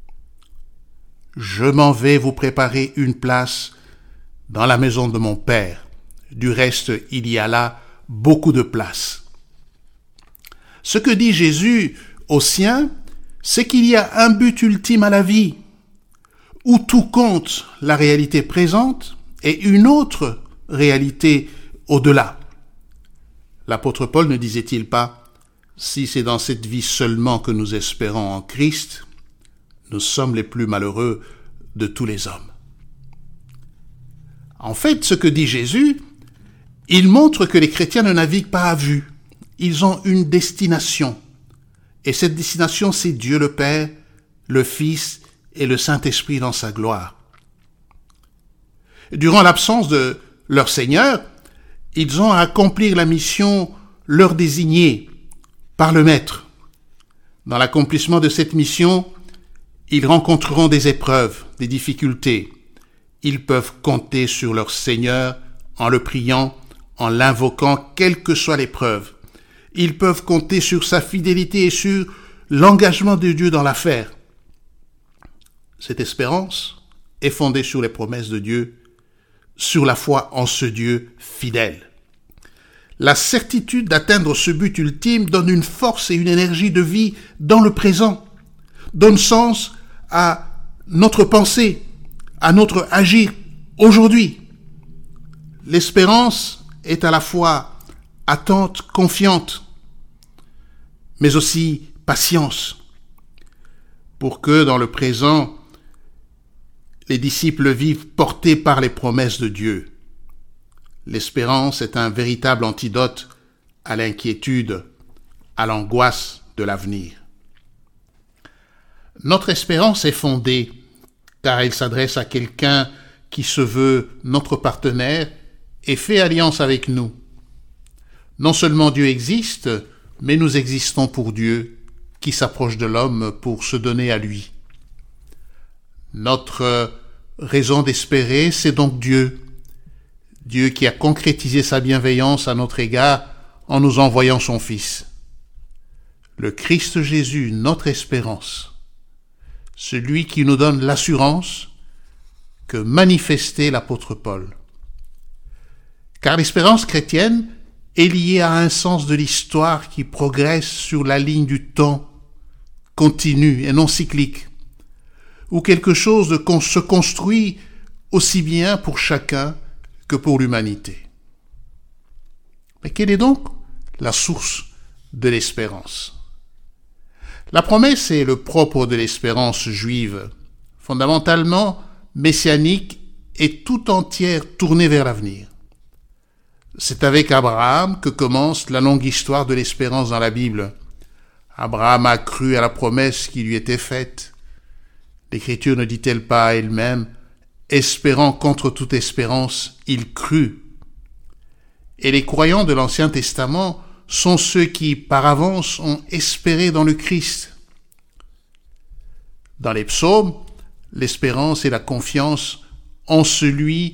Je m'en vais vous préparer une place dans la maison de mon Père. Du reste, il y a là beaucoup de place. Ce que dit Jésus aux siens, c'est qu'il y a un but ultime à la vie, où tout compte la réalité présente et une autre réalité au-delà. L'apôtre Paul ne disait-il pas « Si c'est dans cette vie seulement que nous espérons en Christ, nous sommes les plus malheureux de tous les hommes. » En fait, ce que dit Jésus, il montre que les chrétiens ne naviguent pas à vue. Ils ont une destination. Et cette destination, c'est Dieu le Père, le Fils et le Saint-Esprit dans sa gloire. Durant l'absence de leur Seigneur, ils ont à accomplir la mission leur désignée par le Maître. Dans l'accomplissement de cette mission, ils rencontreront des épreuves, des difficultés. Ils peuvent compter sur leur Seigneur en le priant, en l'invoquant, quelle que soit l'épreuve. Ils peuvent compter sur sa fidélité et sur l'engagement de Dieu dans l'affaire. Cette espérance est fondée sur les promesses de Dieu, sur la foi en ce Dieu fidèle. La certitude d'atteindre ce but ultime donne une force et une énergie de vie dans le présent, donne sens à notre pensée, à notre agir aujourd'hui. L'espérance est à la fois attente, confiante, mais aussi patience, pour que dans le présent, les disciples vivent portés par les promesses de Dieu. L'espérance est un véritable antidote à l'inquiétude, à l'angoisse de l'avenir. Notre espérance est fondée, car elle s'adresse à quelqu'un qui se veut notre partenaire et fait alliance avec nous. Non seulement Dieu existe, mais nous existons pour Dieu, qui s'approche de l'homme pour se donner à lui. Notre raison d'espérer, c'est donc Dieu. Dieu qui a concrétisé sa bienveillance à notre égard en nous envoyant son Fils. Le Christ Jésus, notre espérance, celui qui nous donne l'assurance que manifestait l'apôtre Paul. Car l'espérance chrétienne est liée à un sens de l'histoire qui progresse sur la ligne du temps, continu et non cyclique. où quelque chose de con- se construit aussi bien pour chacun que pour l'humanité. Mais quelle est donc la source de l'espérance? La promesse est le propre de l'espérance juive, fondamentalement messianique et tout entière tournée vers l'avenir. C'est avec Abraham que commence la longue histoire de l'espérance dans la Bible. Abraham a cru à la promesse qui lui était faite. L'Écriture ne dit-elle pas elle-même, espérant contre toute espérance, il crut. Et les croyants de l'Ancien Testament sont ceux qui, par avance, ont espéré dans le Christ. Dans les psaumes, l'espérance et la confiance en celui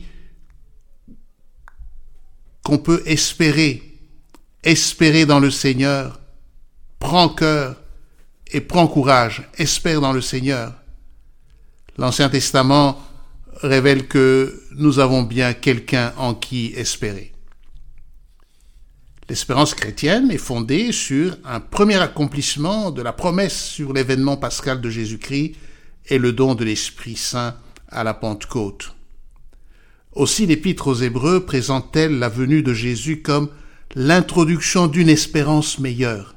qu'on peut espérer, espérer dans le Seigneur, prends cœur et prends courage, espère dans le Seigneur. L'Ancien Testament révèle que nous avons bien quelqu'un en qui espérer. L'espérance chrétienne est fondée sur un premier accomplissement de la promesse sur l'événement pascal de Jésus-Christ et le don de l'Esprit Saint à la Pentecôte. Aussi l'Épître aux Hébreux présente-t-elle la venue de Jésus comme l'introduction d'une espérance meilleure.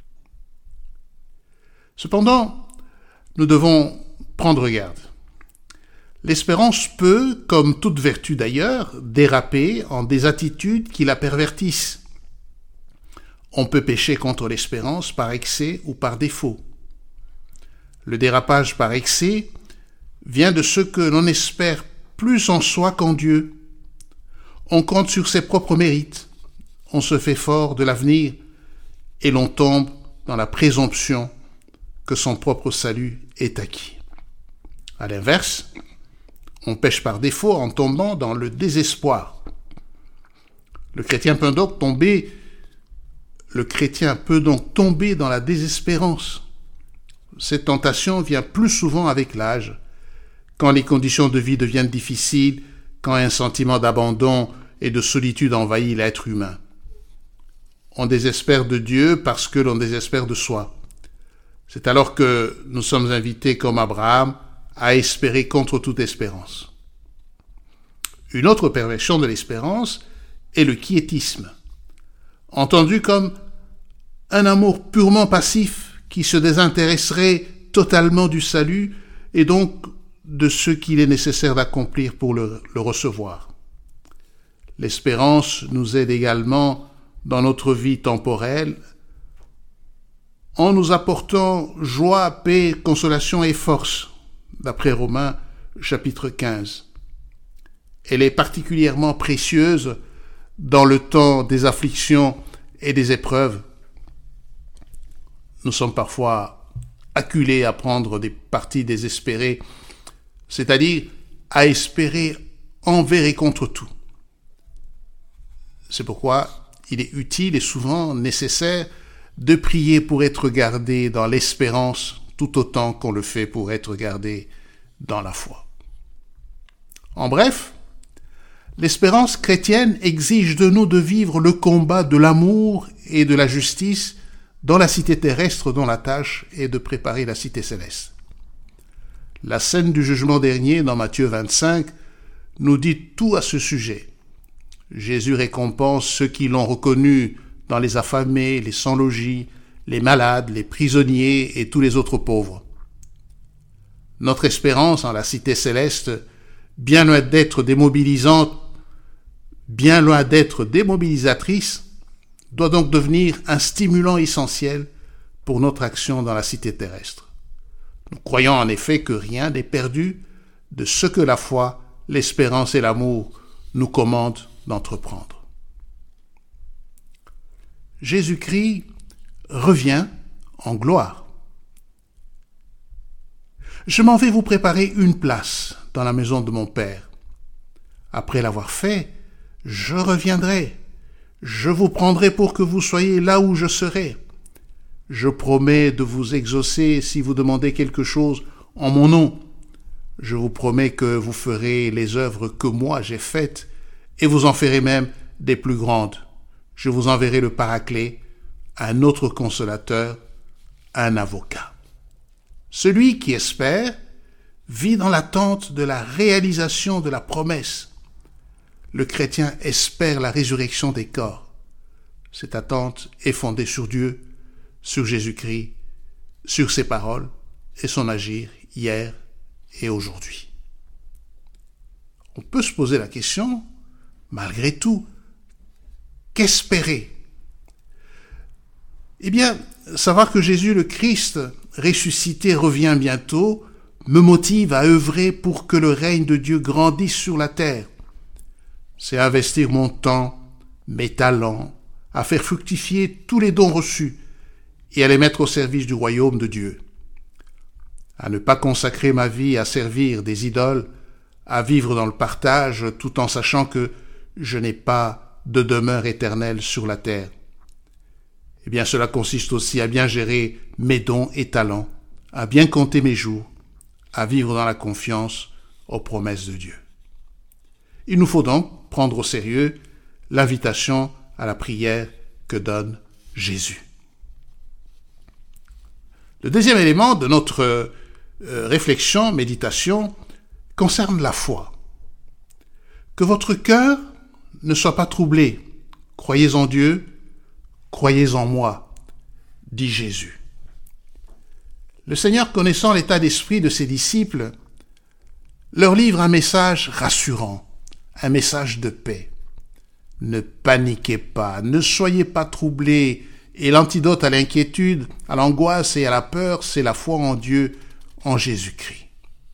Cependant, nous devons prendre garde. L'espérance peut, comme toute vertu d'ailleurs, déraper en des attitudes qui la pervertissent. On peut pécher contre l'espérance par excès ou par défaut. Le dérapage par excès vient de ce que l'on espère plus en soi qu'en Dieu. On compte sur ses propres mérites, on se fait fort de l'avenir et l'on tombe dans la présomption que son propre salut est acquis. À l'inverse, on pêche par défaut en tombant dans le désespoir. Le chrétien peut donc tomber, le chrétien peut donc tomber dans la désespérance. Cette tentation vient plus souvent avec l'âge, quand les conditions de vie deviennent difficiles, quand un sentiment d'abandon et de solitude envahit l'être humain. On désespère de Dieu parce que l'on désespère de soi. C'est alors que nous sommes invités, comme Abraham, à espérer contre toute espérance. Une autre perversion de l'espérance est le quiétisme, entendu comme un amour purement passif qui se désintéresserait totalement du salut et donc de ce qu'il est nécessaire d'accomplir pour le, le recevoir. L'espérance nous aide également dans notre vie temporelle en nous apportant joie, paix, consolation et force, d'après Romains chapitre quinze. Elle est particulièrement précieuse dans le temps des afflictions et des épreuves. Nous sommes parfois acculés à prendre des partis désespérés, c'est-à-dire à espérer envers et contre tout. C'est pourquoi il est utile et souvent nécessaire de prier pour être gardé dans l'espérance tout autant qu'on le fait pour être gardé dans la foi. En bref, l'espérance chrétienne exige de nous de vivre le combat de l'amour et de la justice dans la cité terrestre dont la tâche est de préparer la cité céleste. La scène du jugement dernier dans Matthieu vingt-cinq nous dit tout à ce sujet. Jésus récompense ceux qui l'ont reconnu dans les affamés, les sans-logis, les malades, les prisonniers et tous les autres pauvres. Notre espérance en la cité céleste, bien loin d'être démobilisante, bien loin d'être démobilisatrice, doit donc devenir un stimulant essentiel pour notre action dans la cité terrestre. Nous croyons en effet que rien n'est perdu de ce que la foi, l'espérance et l'amour nous commandent d'entreprendre. Jésus-Christ revient en gloire. Je m'en vais vous préparer une place dans la maison de mon Père. Après l'avoir fait, je reviendrai. Je vous prendrai pour que vous soyez là où je serai. Je promets de vous exaucer si vous demandez quelque chose en mon nom. Je vous promets que vous ferez les œuvres que moi j'ai faites et vous en ferez même des plus grandes. Je vous enverrai le Paraclet, un autre consolateur, un avocat. Celui qui espère vit dans l'attente de la réalisation de la promesse. Le chrétien espère la résurrection des corps. Cette attente est fondée sur Dieu, sur Jésus-Christ, sur ses paroles et son agir hier et aujourd'hui. On peut se poser la question, malgré tout, qu'espérer? Eh bien, savoir que Jésus le Christ, ressuscité, revient bientôt, me motive à œuvrer pour que le règne de Dieu grandisse sur la terre. C'est investir mon temps, mes talents, à faire fructifier tous les dons reçus et à les mettre au service du royaume de Dieu. À ne pas consacrer ma vie à servir des idoles, à vivre dans le partage tout en sachant que je n'ai pas de demeure éternelle sur la terre. Eh bien, cela consiste aussi à bien gérer mes dons et talents, à bien compter mes jours, à vivre dans la confiance aux promesses de Dieu. Il nous faut donc prendre au sérieux l'invitation à la prière que donne Jésus. Le deuxième élément de notre euh, réflexion, méditation, concerne la foi. Que votre cœur ne soit pas troublé. Croyez en Dieu, croyez en moi, dit Jésus. Le Seigneur, connaissant l'état d'esprit de ses disciples, leur livre un message rassurant, un message de paix. Ne paniquez pas, ne soyez pas troublés, et l'antidote à l'inquiétude, à l'angoisse et à la peur, c'est la foi en Dieu, en Jésus-Christ.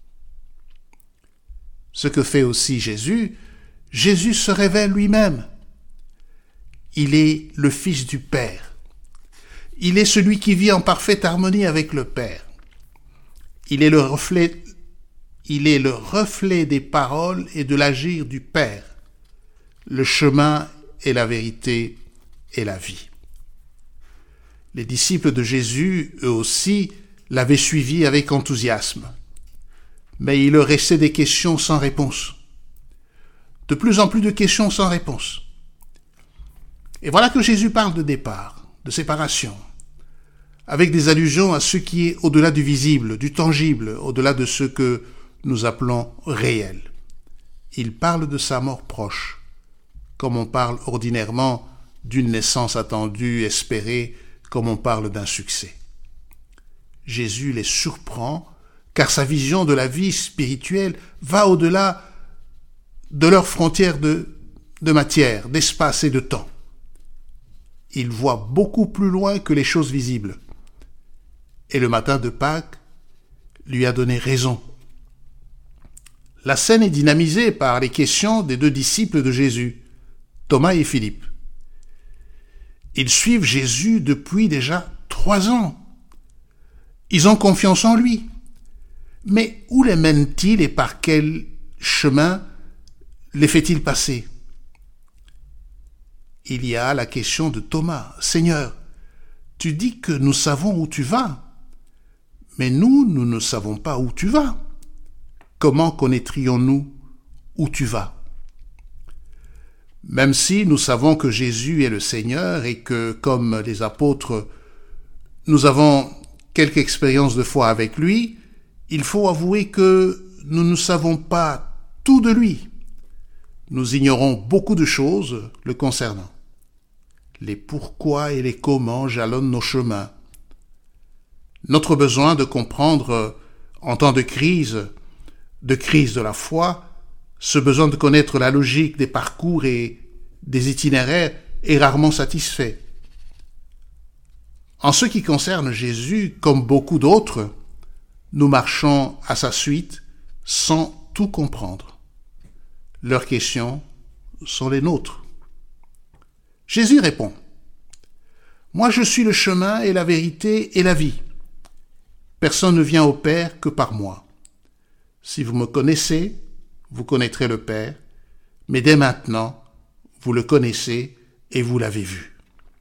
Ce que fait aussi Jésus, Jésus se révèle lui-même. Il est le Fils du Père. Il est celui qui vit en parfaite harmonie avec le Père. Il est le reflet, il est le reflet des paroles et de l'agir du Père. Le chemin est la vérité et la vie. Les disciples de Jésus, eux aussi, l'avaient suivi avec enthousiasme. Mais il leur restait des questions sans réponse. De plus en plus de questions sans réponse. Et voilà que Jésus parle de départ, de séparation, avec des allusions à ce qui est au-delà du visible, du tangible, au-delà de ce que nous appelons réel. Il parle de sa mort proche, comme on parle ordinairement d'une naissance attendue, espérée, comme on parle d'un succès. Jésus les surprend, car sa vision de la vie spirituelle va au-delà de leurs frontières de, de matière, d'espace et de temps. Il voit beaucoup plus loin que les choses visibles. Et le matin de Pâques lui a donné raison. La scène est dynamisée par les questions des deux disciples de Jésus, Thomas et Philippe. Ils suivent Jésus depuis déjà trois ans. Ils ont confiance en lui. Mais où les mène-t-il et par quel chemin les fait-il passer? Il y a la question de Thomas. « Seigneur, tu dis que nous savons où tu vas, mais nous, nous ne savons pas où tu vas. Comment connaîtrions-nous où tu vas ?» Même si nous savons que Jésus est le Seigneur et que, comme les apôtres, nous avons quelque expérience de foi avec lui, il faut avouer que nous ne savons pas tout de lui. Nous ignorons beaucoup de choses le concernant. Les pourquoi et les comment jalonnent nos chemins. Notre besoin de comprendre en temps de crise, de crise de la foi, ce besoin de connaître la logique des parcours et des itinéraires est rarement satisfait. En ce qui concerne Jésus, comme beaucoup d'autres, nous marchons à sa suite sans tout comprendre. Leurs questions sont les nôtres. Jésus répond : « Moi je suis le chemin et la vérité et la vie. Personne ne vient au Père que par moi. Si vous me connaissez, vous connaîtrez le Père, mais dès maintenant, vous le connaissez et vous l'avez vu. »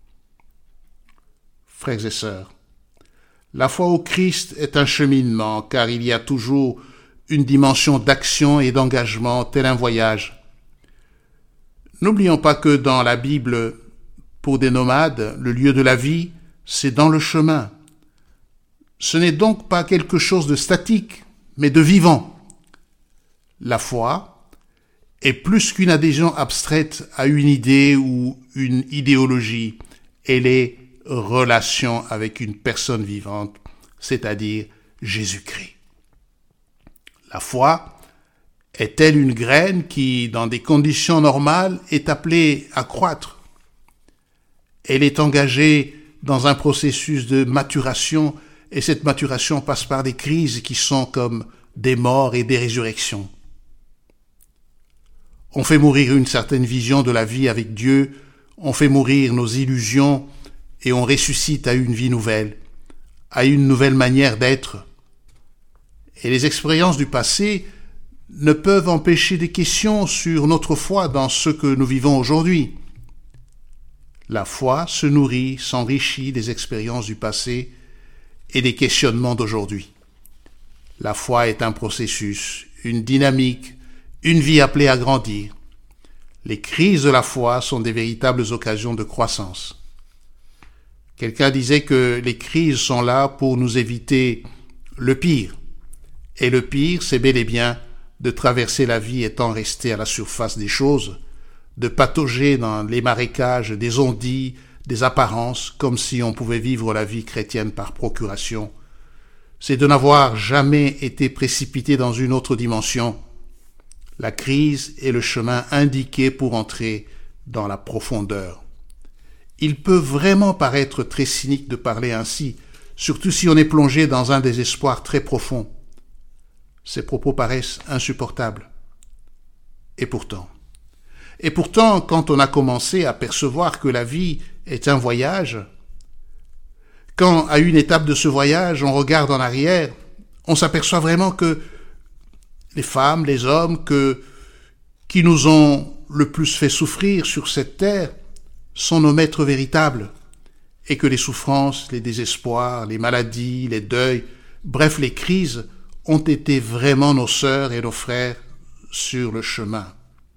Frères et sœurs, la foi au Christ est un cheminement, car il y a toujours une dimension d'action et d'engagement, tel un voyage. N'oublions pas que dans la Bible, pour des nomades, le lieu de la vie, c'est dans le chemin. Ce n'est donc pas quelque chose de statique, mais de vivant. La foi est plus qu'une adhésion abstraite à une idée ou une idéologie. Elle est relation avec une personne vivante, c'est-à-dire Jésus-Christ. La foi est-elle une graine qui, dans des conditions normales, est appelée à croître? Elle est engagée dans un processus de maturation, et cette maturation passe par des crises qui sont comme des morts et des résurrections. On fait mourir une certaine vision de la vie avec Dieu, on fait mourir nos illusions et on ressuscite à une vie nouvelle, à une nouvelle manière d'être. Et les expériences du passé ne peuvent empêcher des questions sur notre foi dans ce que nous vivons aujourd'hui. La foi se nourrit, s'enrichit des expériences du passé et des questionnements d'aujourd'hui. La foi est un processus, une dynamique, une vie appelée à grandir. Les crises de la foi sont des véritables occasions de croissance. Quelqu'un disait que les crises sont là pour nous éviter le pire. Et le pire, c'est bel et bien de traverser la vie étant resté à la surface des choses, de patauger dans les marécages des on-dit, des apparences, comme si on pouvait vivre la vie chrétienne par procuration. C'est de n'avoir jamais été précipité dans une autre dimension. La crise est le chemin indiqué pour entrer dans la profondeur. Il peut vraiment paraître très cynique de parler ainsi, surtout si on est plongé dans un désespoir très profond. Ces propos paraissent insupportables. Et pourtant, et pourtant, quand on a commencé à percevoir que la vie est un voyage, quand à une étape de ce voyage, on regarde en arrière, on s'aperçoit vraiment que les femmes, les hommes que, qui nous ont le plus fait souffrir sur cette terre sont nos maîtres véritables, et que les souffrances, les désespoirs, les maladies, les deuils, bref les crises, ont été vraiment nos sœurs et nos frères sur le chemin.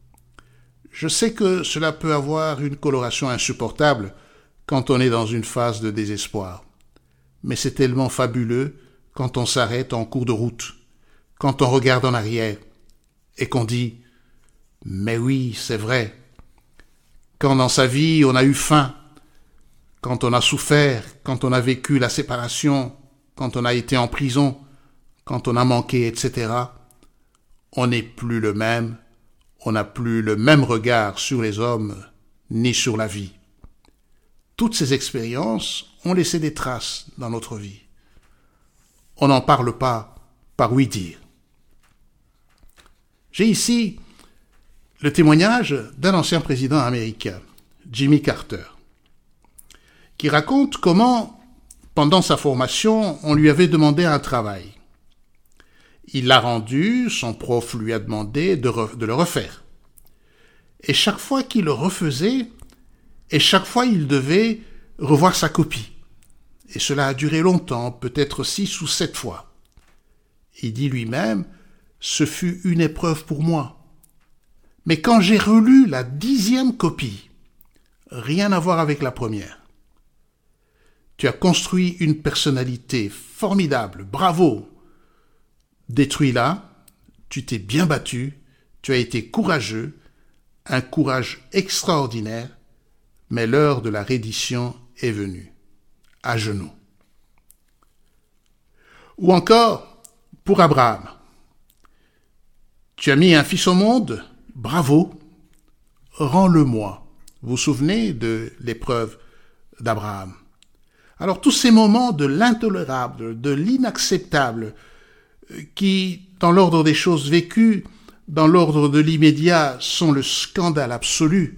Je sais que cela peut avoir une coloration insupportable quand on est dans une phase de désespoir, mais c'est tellement fabuleux quand on s'arrête en cours de route, quand on regarde en arrière et qu'on dit « Mais oui, c'est vrai ». Quand dans sa vie on a eu faim, quand on a souffert, quand on a vécu la séparation, quand on a été en prison, quand on a manqué, et cetera, on n'est plus le même, on n'a plus le même regard sur les hommes ni sur la vie. Toutes ces expériences ont laissé des traces dans notre vie. On n'en parle pas par ouï-dire. J'ai ici le témoignage d'un ancien président américain, Jimmy Carter, qui raconte comment, pendant sa formation, on lui avait demandé un travail. Il l'a rendu, son prof lui a demandé de, re- de le refaire. Et chaque fois qu'il le refaisait, et chaque fois il devait revoir sa copie. Et cela a duré longtemps, peut-être six ou sept fois. Il dit lui-même, ce fut une épreuve pour moi. Mais quand j'ai relu la dixième copie, rien à voir avec la première. Tu as construit une personnalité formidable, bravo. Détruis-la, tu t'es bien battu, tu as été courageux, un courage extraordinaire, mais l'heure de la reddition est venue, à genoux. Ou encore, pour Abraham, tu as mis un fils au monde, bravo, rends-le-moi. Vous vous souvenez de l'épreuve d'Abraham? Alors tous ces moments de l'intolérable, de l'inacceptable, qui, dans l'ordre des choses vécues, dans l'ordre de l'immédiat, sont le scandale absolu.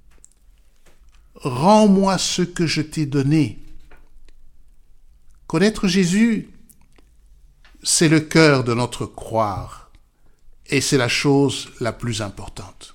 Rends-moi ce que je t'ai donné. Connaître Jésus, c'est le cœur de notre croire, et c'est la chose la plus importante.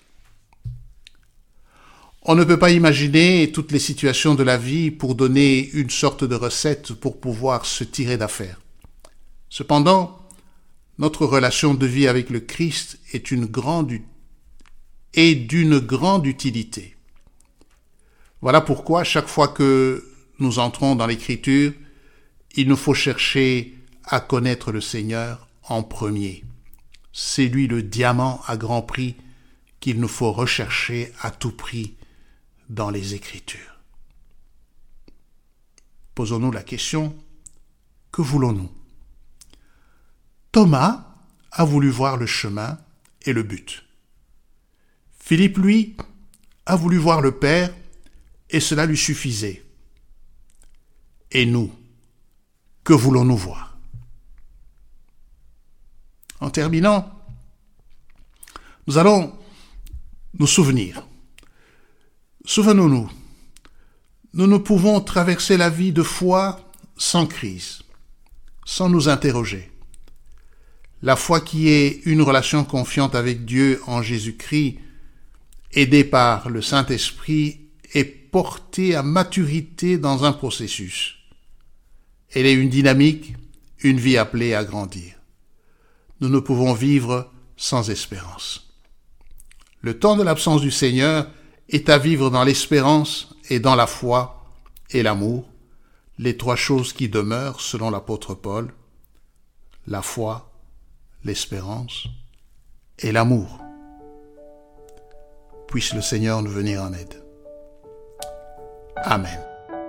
On ne peut pas imaginer toutes les situations de la vie pour donner une sorte de recette pour pouvoir se tirer d'affaire. Cependant, notre relation de vie avec le Christ est une grande et d'une grande utilité. Voilà pourquoi chaque fois que nous entrons dans l'Écriture, il nous faut chercher à connaître le Seigneur en premier. C'est lui le diamant à grand prix qu'il nous faut rechercher à tout prix dans les Écritures. Posons-nous la question, que voulons-nous? Thomas a voulu voir le chemin et le but. Philippe, lui, a voulu voir le Père et cela lui suffisait. Et nous, que voulons-nous voir? En terminant, nous allons nous souvenir. Souvenons-nous, nous ne pouvons traverser la vie de foi sans crise, sans nous interroger. La foi qui est une relation confiante avec Dieu en Jésus-Christ, aidée par le Saint-Esprit, est portée à maturité dans un processus. Elle est une dynamique, une vie appelée à grandir. Nous ne pouvons vivre sans espérance. Le temps de l'absence du Seigneur est à vivre dans l'espérance et dans la foi et l'amour, les trois choses qui demeurent selon l'apôtre Paul, la foi, l'espérance et l'amour. Puisse le Seigneur nous venir en aide. Amen.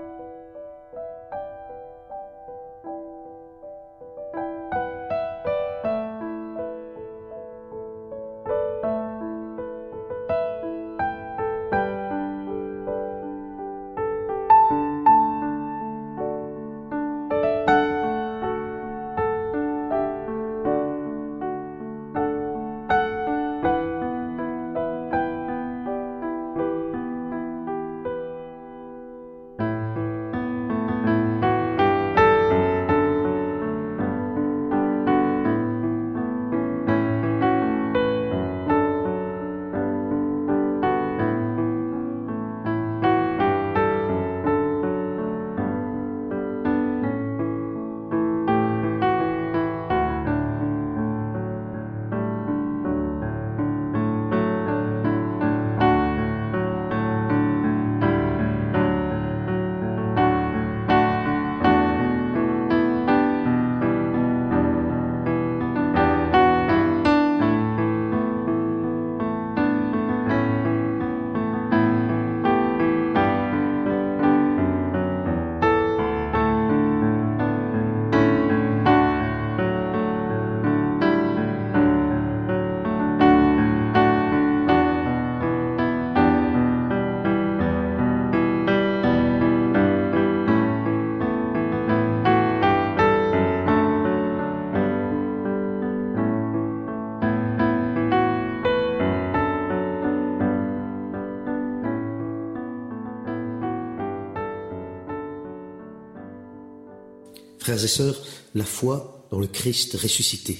Frères et sœurs, la foi dans le Christ ressuscité,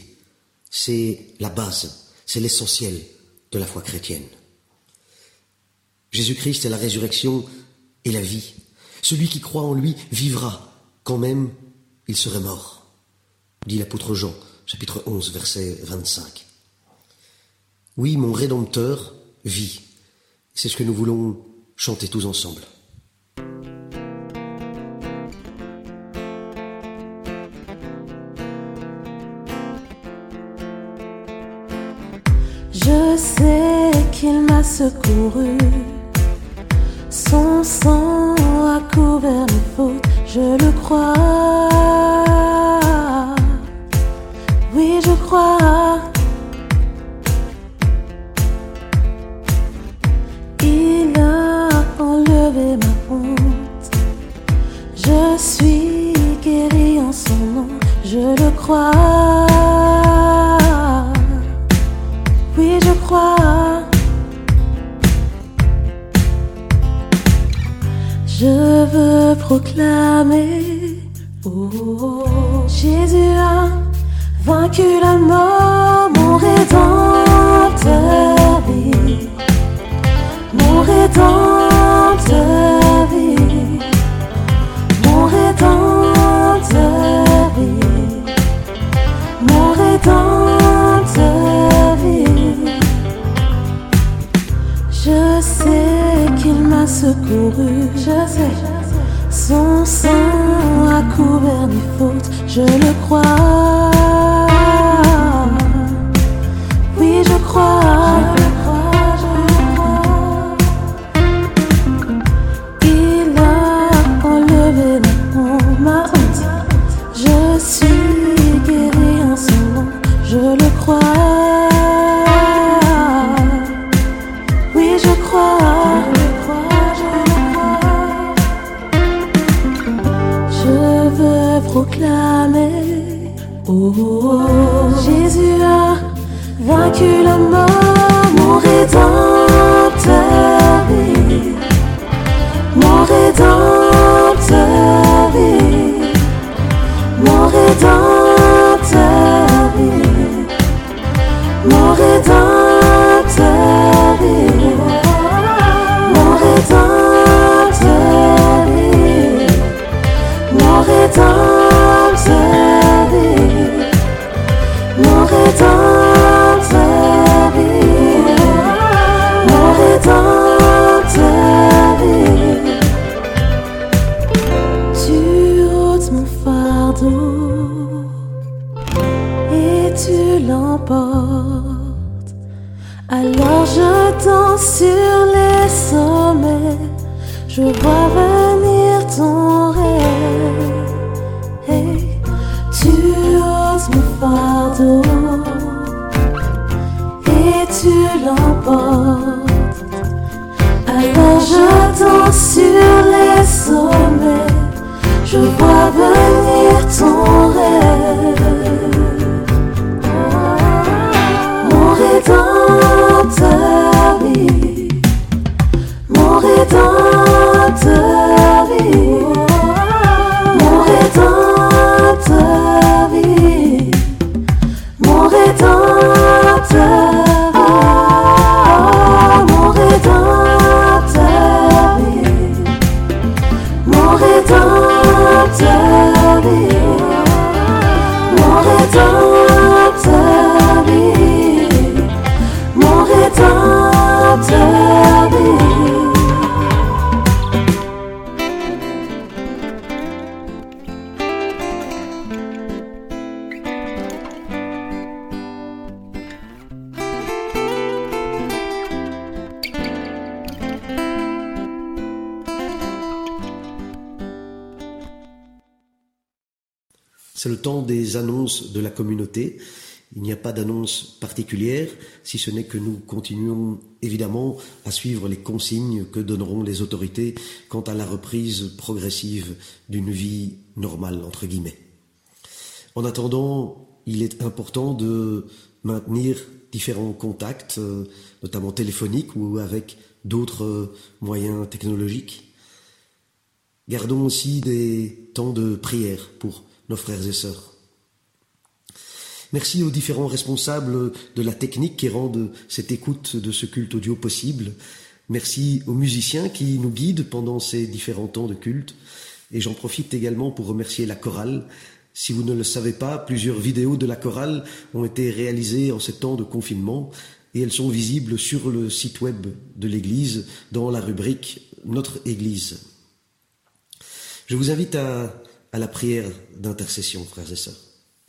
c'est la base, c'est l'essentiel de la foi chrétienne. Jésus-Christ est la résurrection et la vie. Celui qui croit en lui vivra, quand même il serait mort, dit l'apôtre Jean, chapitre onze, verset vingt-cinq. Oui, mon Rédempteur vit. C'est ce que nous voulons chanter tous ensemble. Je sais qu'il m'a secouru, son sang a couvert mes fautes, je le crois, oui je crois. Il a enlevé ma honte, je suis guéri en son nom, je le crois. Oui, je crois. Je veux proclamer, oh, Jésus a vaincu la mort, mon Rédempteur vit, mon Rédempteur vit, mon Rédempteur vit, mon Rédempteur vit. Je sais qu'il m'a secouru, je sais, son sang a couvert mes fautes, je le crois. crois, je crois, je crois. Il a enlevé la honte. Je suis guéri en son nom, je le crois. Oui, je crois, je crois, je crois. Je veux proclamer, oh, oh, oh, Jésus a vaincu la mort, mon rédempteur vit, mon rédempteur vit, mon rédempteur vit, mon rédempteur vit, mon rédempteur vit, mon rédempteur vit, mon rédempteur vit, mon rédempteur vit. Tu ôtes mon fardeau et tu l'emportes. Alors je danse sur les sommets, je vois venir ton rêve. Hey, tu ôtes mon fardeau et tu l'emportes. Alors je danse sur les sommets, je vois venir ton rêve. Mon rédempteur vit, mon rédempteur vit, mon rédempteur vit, mon rédempteur vit, mon rédempteur vit, mon rédempteur vit, mon rédempteur vit, mon rédempteur vit. C'est le temps des annonces de la communauté. Il n'y a pas d'annonce particulière, si ce n'est que nous continuons évidemment à suivre les consignes que donneront les autorités quant à la reprise progressive d'une vie normale, entre guillemets. En attendant, il est important de maintenir différents contacts, notamment téléphoniques ou avec d'autres moyens technologiques. Gardons aussi des temps de prière pour nos frères et sœurs. Merci aux différents responsables de la technique qui rendent cette écoute de ce culte audio possible. Merci aux musiciens qui nous guident pendant ces différents temps de culte. Et j'en profite également pour remercier la chorale. Si vous ne le savez pas, plusieurs vidéos de la chorale ont été réalisées en ces temps de confinement et elles sont visibles sur le site web de l'Église dans la rubrique « Notre Église ». Je vous invite à à la prière d'intercession, frères et sœurs.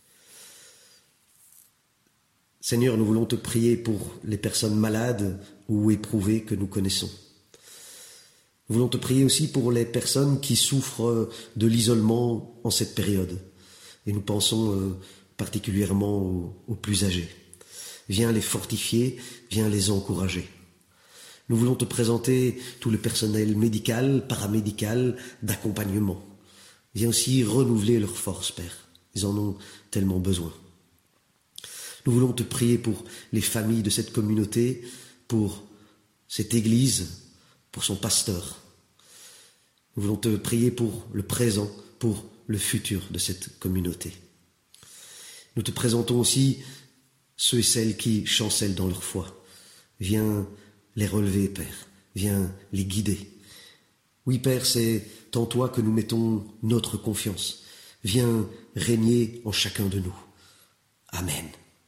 Seigneur, nous voulons te prier pour les personnes malades ou éprouvées que nous connaissons. Nous voulons te prier aussi pour les personnes qui souffrent de l'isolement en cette période. Et nous pensons particulièrement aux, aux plus âgés. Viens les fortifier, viens les encourager. Nous voulons te présenter tout le personnel médical, paramédical, d'accompagnement. Viens aussi renouveler leurs forces, Père. Ils en ont tellement besoin. Nous voulons te prier pour les familles de cette communauté, pour cette Église, pour son pasteur. Nous voulons te prier pour le présent, pour le futur de cette communauté. Nous te présentons aussi ceux et celles qui chancellent dans leur foi. Viens les relever, Père. Viens les guider. Oui, Père, c'est en toi que nous mettons notre confiance. Viens régner en chacun de nous. Amen.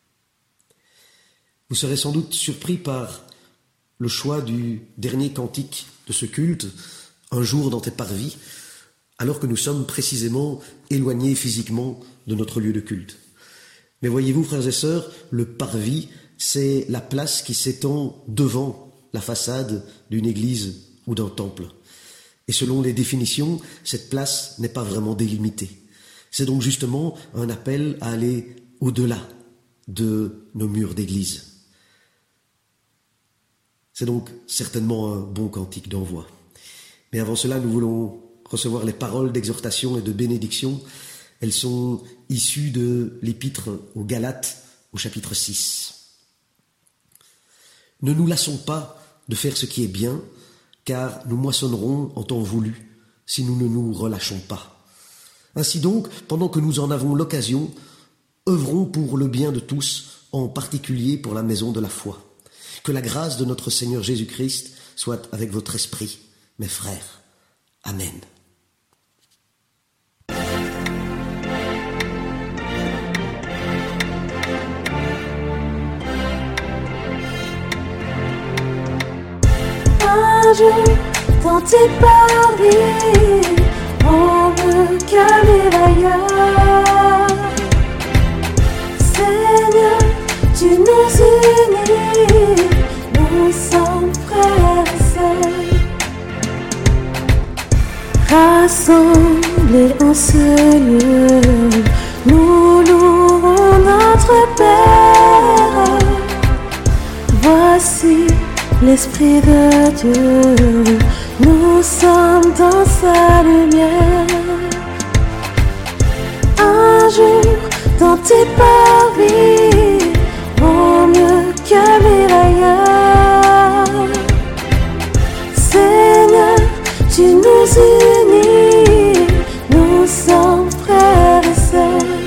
Vous serez sans doute surpris par le choix du dernier cantique de ce culte, « Un jour dans tes parvis », alors que nous sommes précisément éloignés physiquement de notre lieu de culte. Mais voyez-vous, frères et sœurs, le parvis c'est la place qui s'étend devant la façade d'une église ou d'un temple. Et selon les définitions, cette place n'est pas vraiment délimitée. C'est donc justement un appel à aller au-delà de nos murs d'église. C'est donc certainement un bon cantique d'envoi. Mais avant cela, nous voulons recevoir les paroles d'exhortation et de bénédiction. Elles sont issues de l'épître aux Galates au chapitre six. Ne nous lassons pas de faire ce qui est bien, car nous moissonnerons en temps voulu si nous ne nous relâchons pas. Ainsi donc, pendant que nous en avons l'occasion, œuvrons pour le bien de tous, en particulier pour la maison de la foi. Que la grâce de notre Seigneur Jésus-Christ soit avec votre esprit, mes frères. Amen. Un jour, dans tes parvis, on me calme ailleurs. Seigneur, tu nous unis, nous sommes frères et sœurs. Rassemblés en ce lieu, nous louons notre Père. Voici l'Esprit de Dieu, nous sommes dans sa lumière. Un jour, dans tes parvis, vaut mieux que mille ailleurs. Seigneur, tu nous unis, nous sommes frères et sœurs.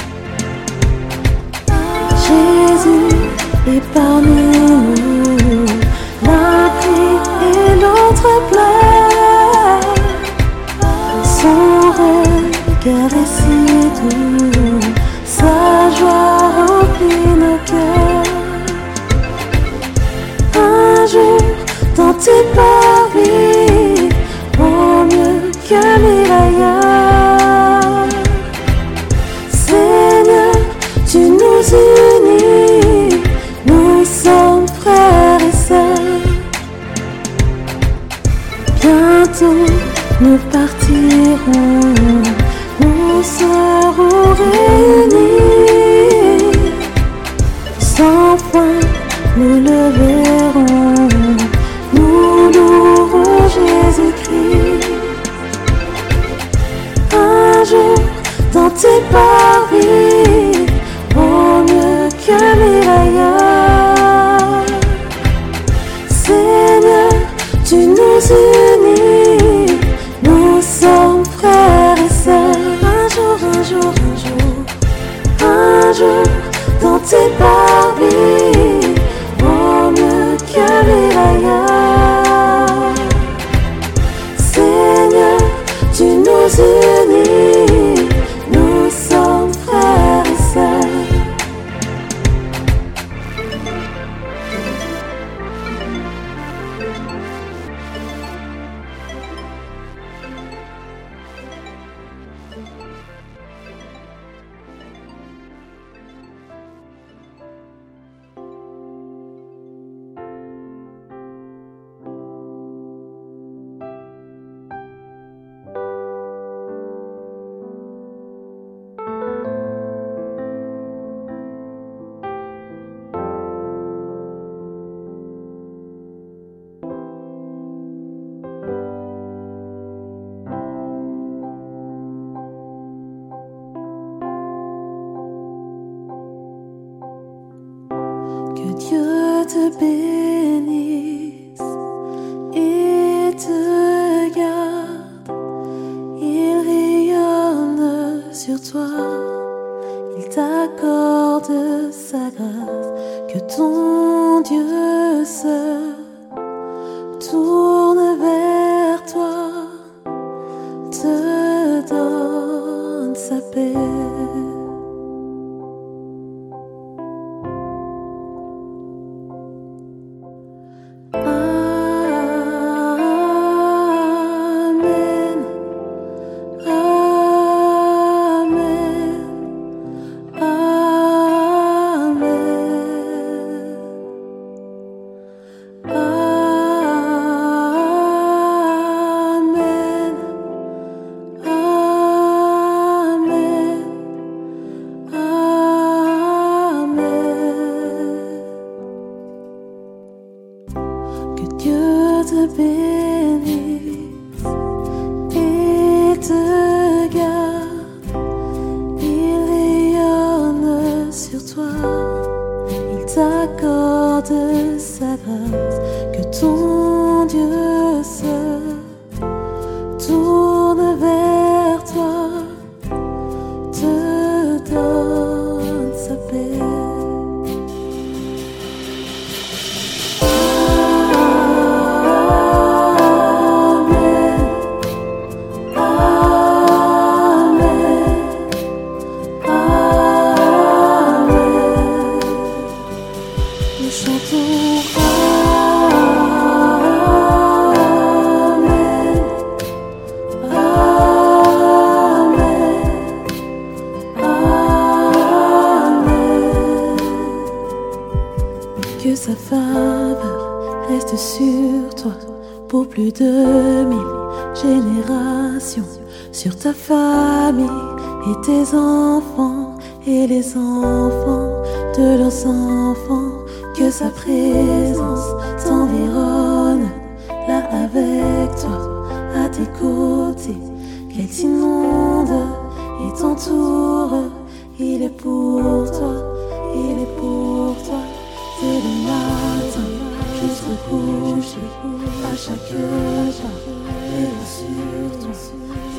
Jésus est parmi nous, l'un prie et l'autre pleure. Son regard est si doux, sa joie remplit nos cœurs. Un jour, dans tes parvis, vaut mieux que mille ailleurs. Seigneur, tu nous unis, nous sommes frères et sœurs. Bientôt nous partirons, nous serons réunis. Sans fin nous le verrons, nous louerons Jésus-Christ. Un jour, dans tes parvis, vaut mieux que mille ailleurs. Seigneur, tu nous unis, nous sommes frères et sœurs. Un jour, un jour, un jour, un jour, dans tes parvis, vaut mieux que mille ailleurs. Seigneur, tu nous unis, nous sommes frères et sœurs. Dieu te bénisse et te garde, il rayonne sur toi, il t'accorde sa grâce, que ton Dieu seul tourne vers toi, te donne sa paix. Amen. te bénisse et te garde. Il rayonne sur toi, il t'accorde sa grâce. Que ton Dieu se tourne vers toi, te donne sa paix. Que sa faveur reste sur toi pour plus de mille générations, sur ta famille et tes enfants et les enfants de leurs enfants. Que sa présence t'environne là avec toi, à tes côtés, qu'elle t'inonde et t'entoure. Il est pour toi, il est pour toi. Dès le matin jusqu'au coucher, à chaque pas, et sur toi,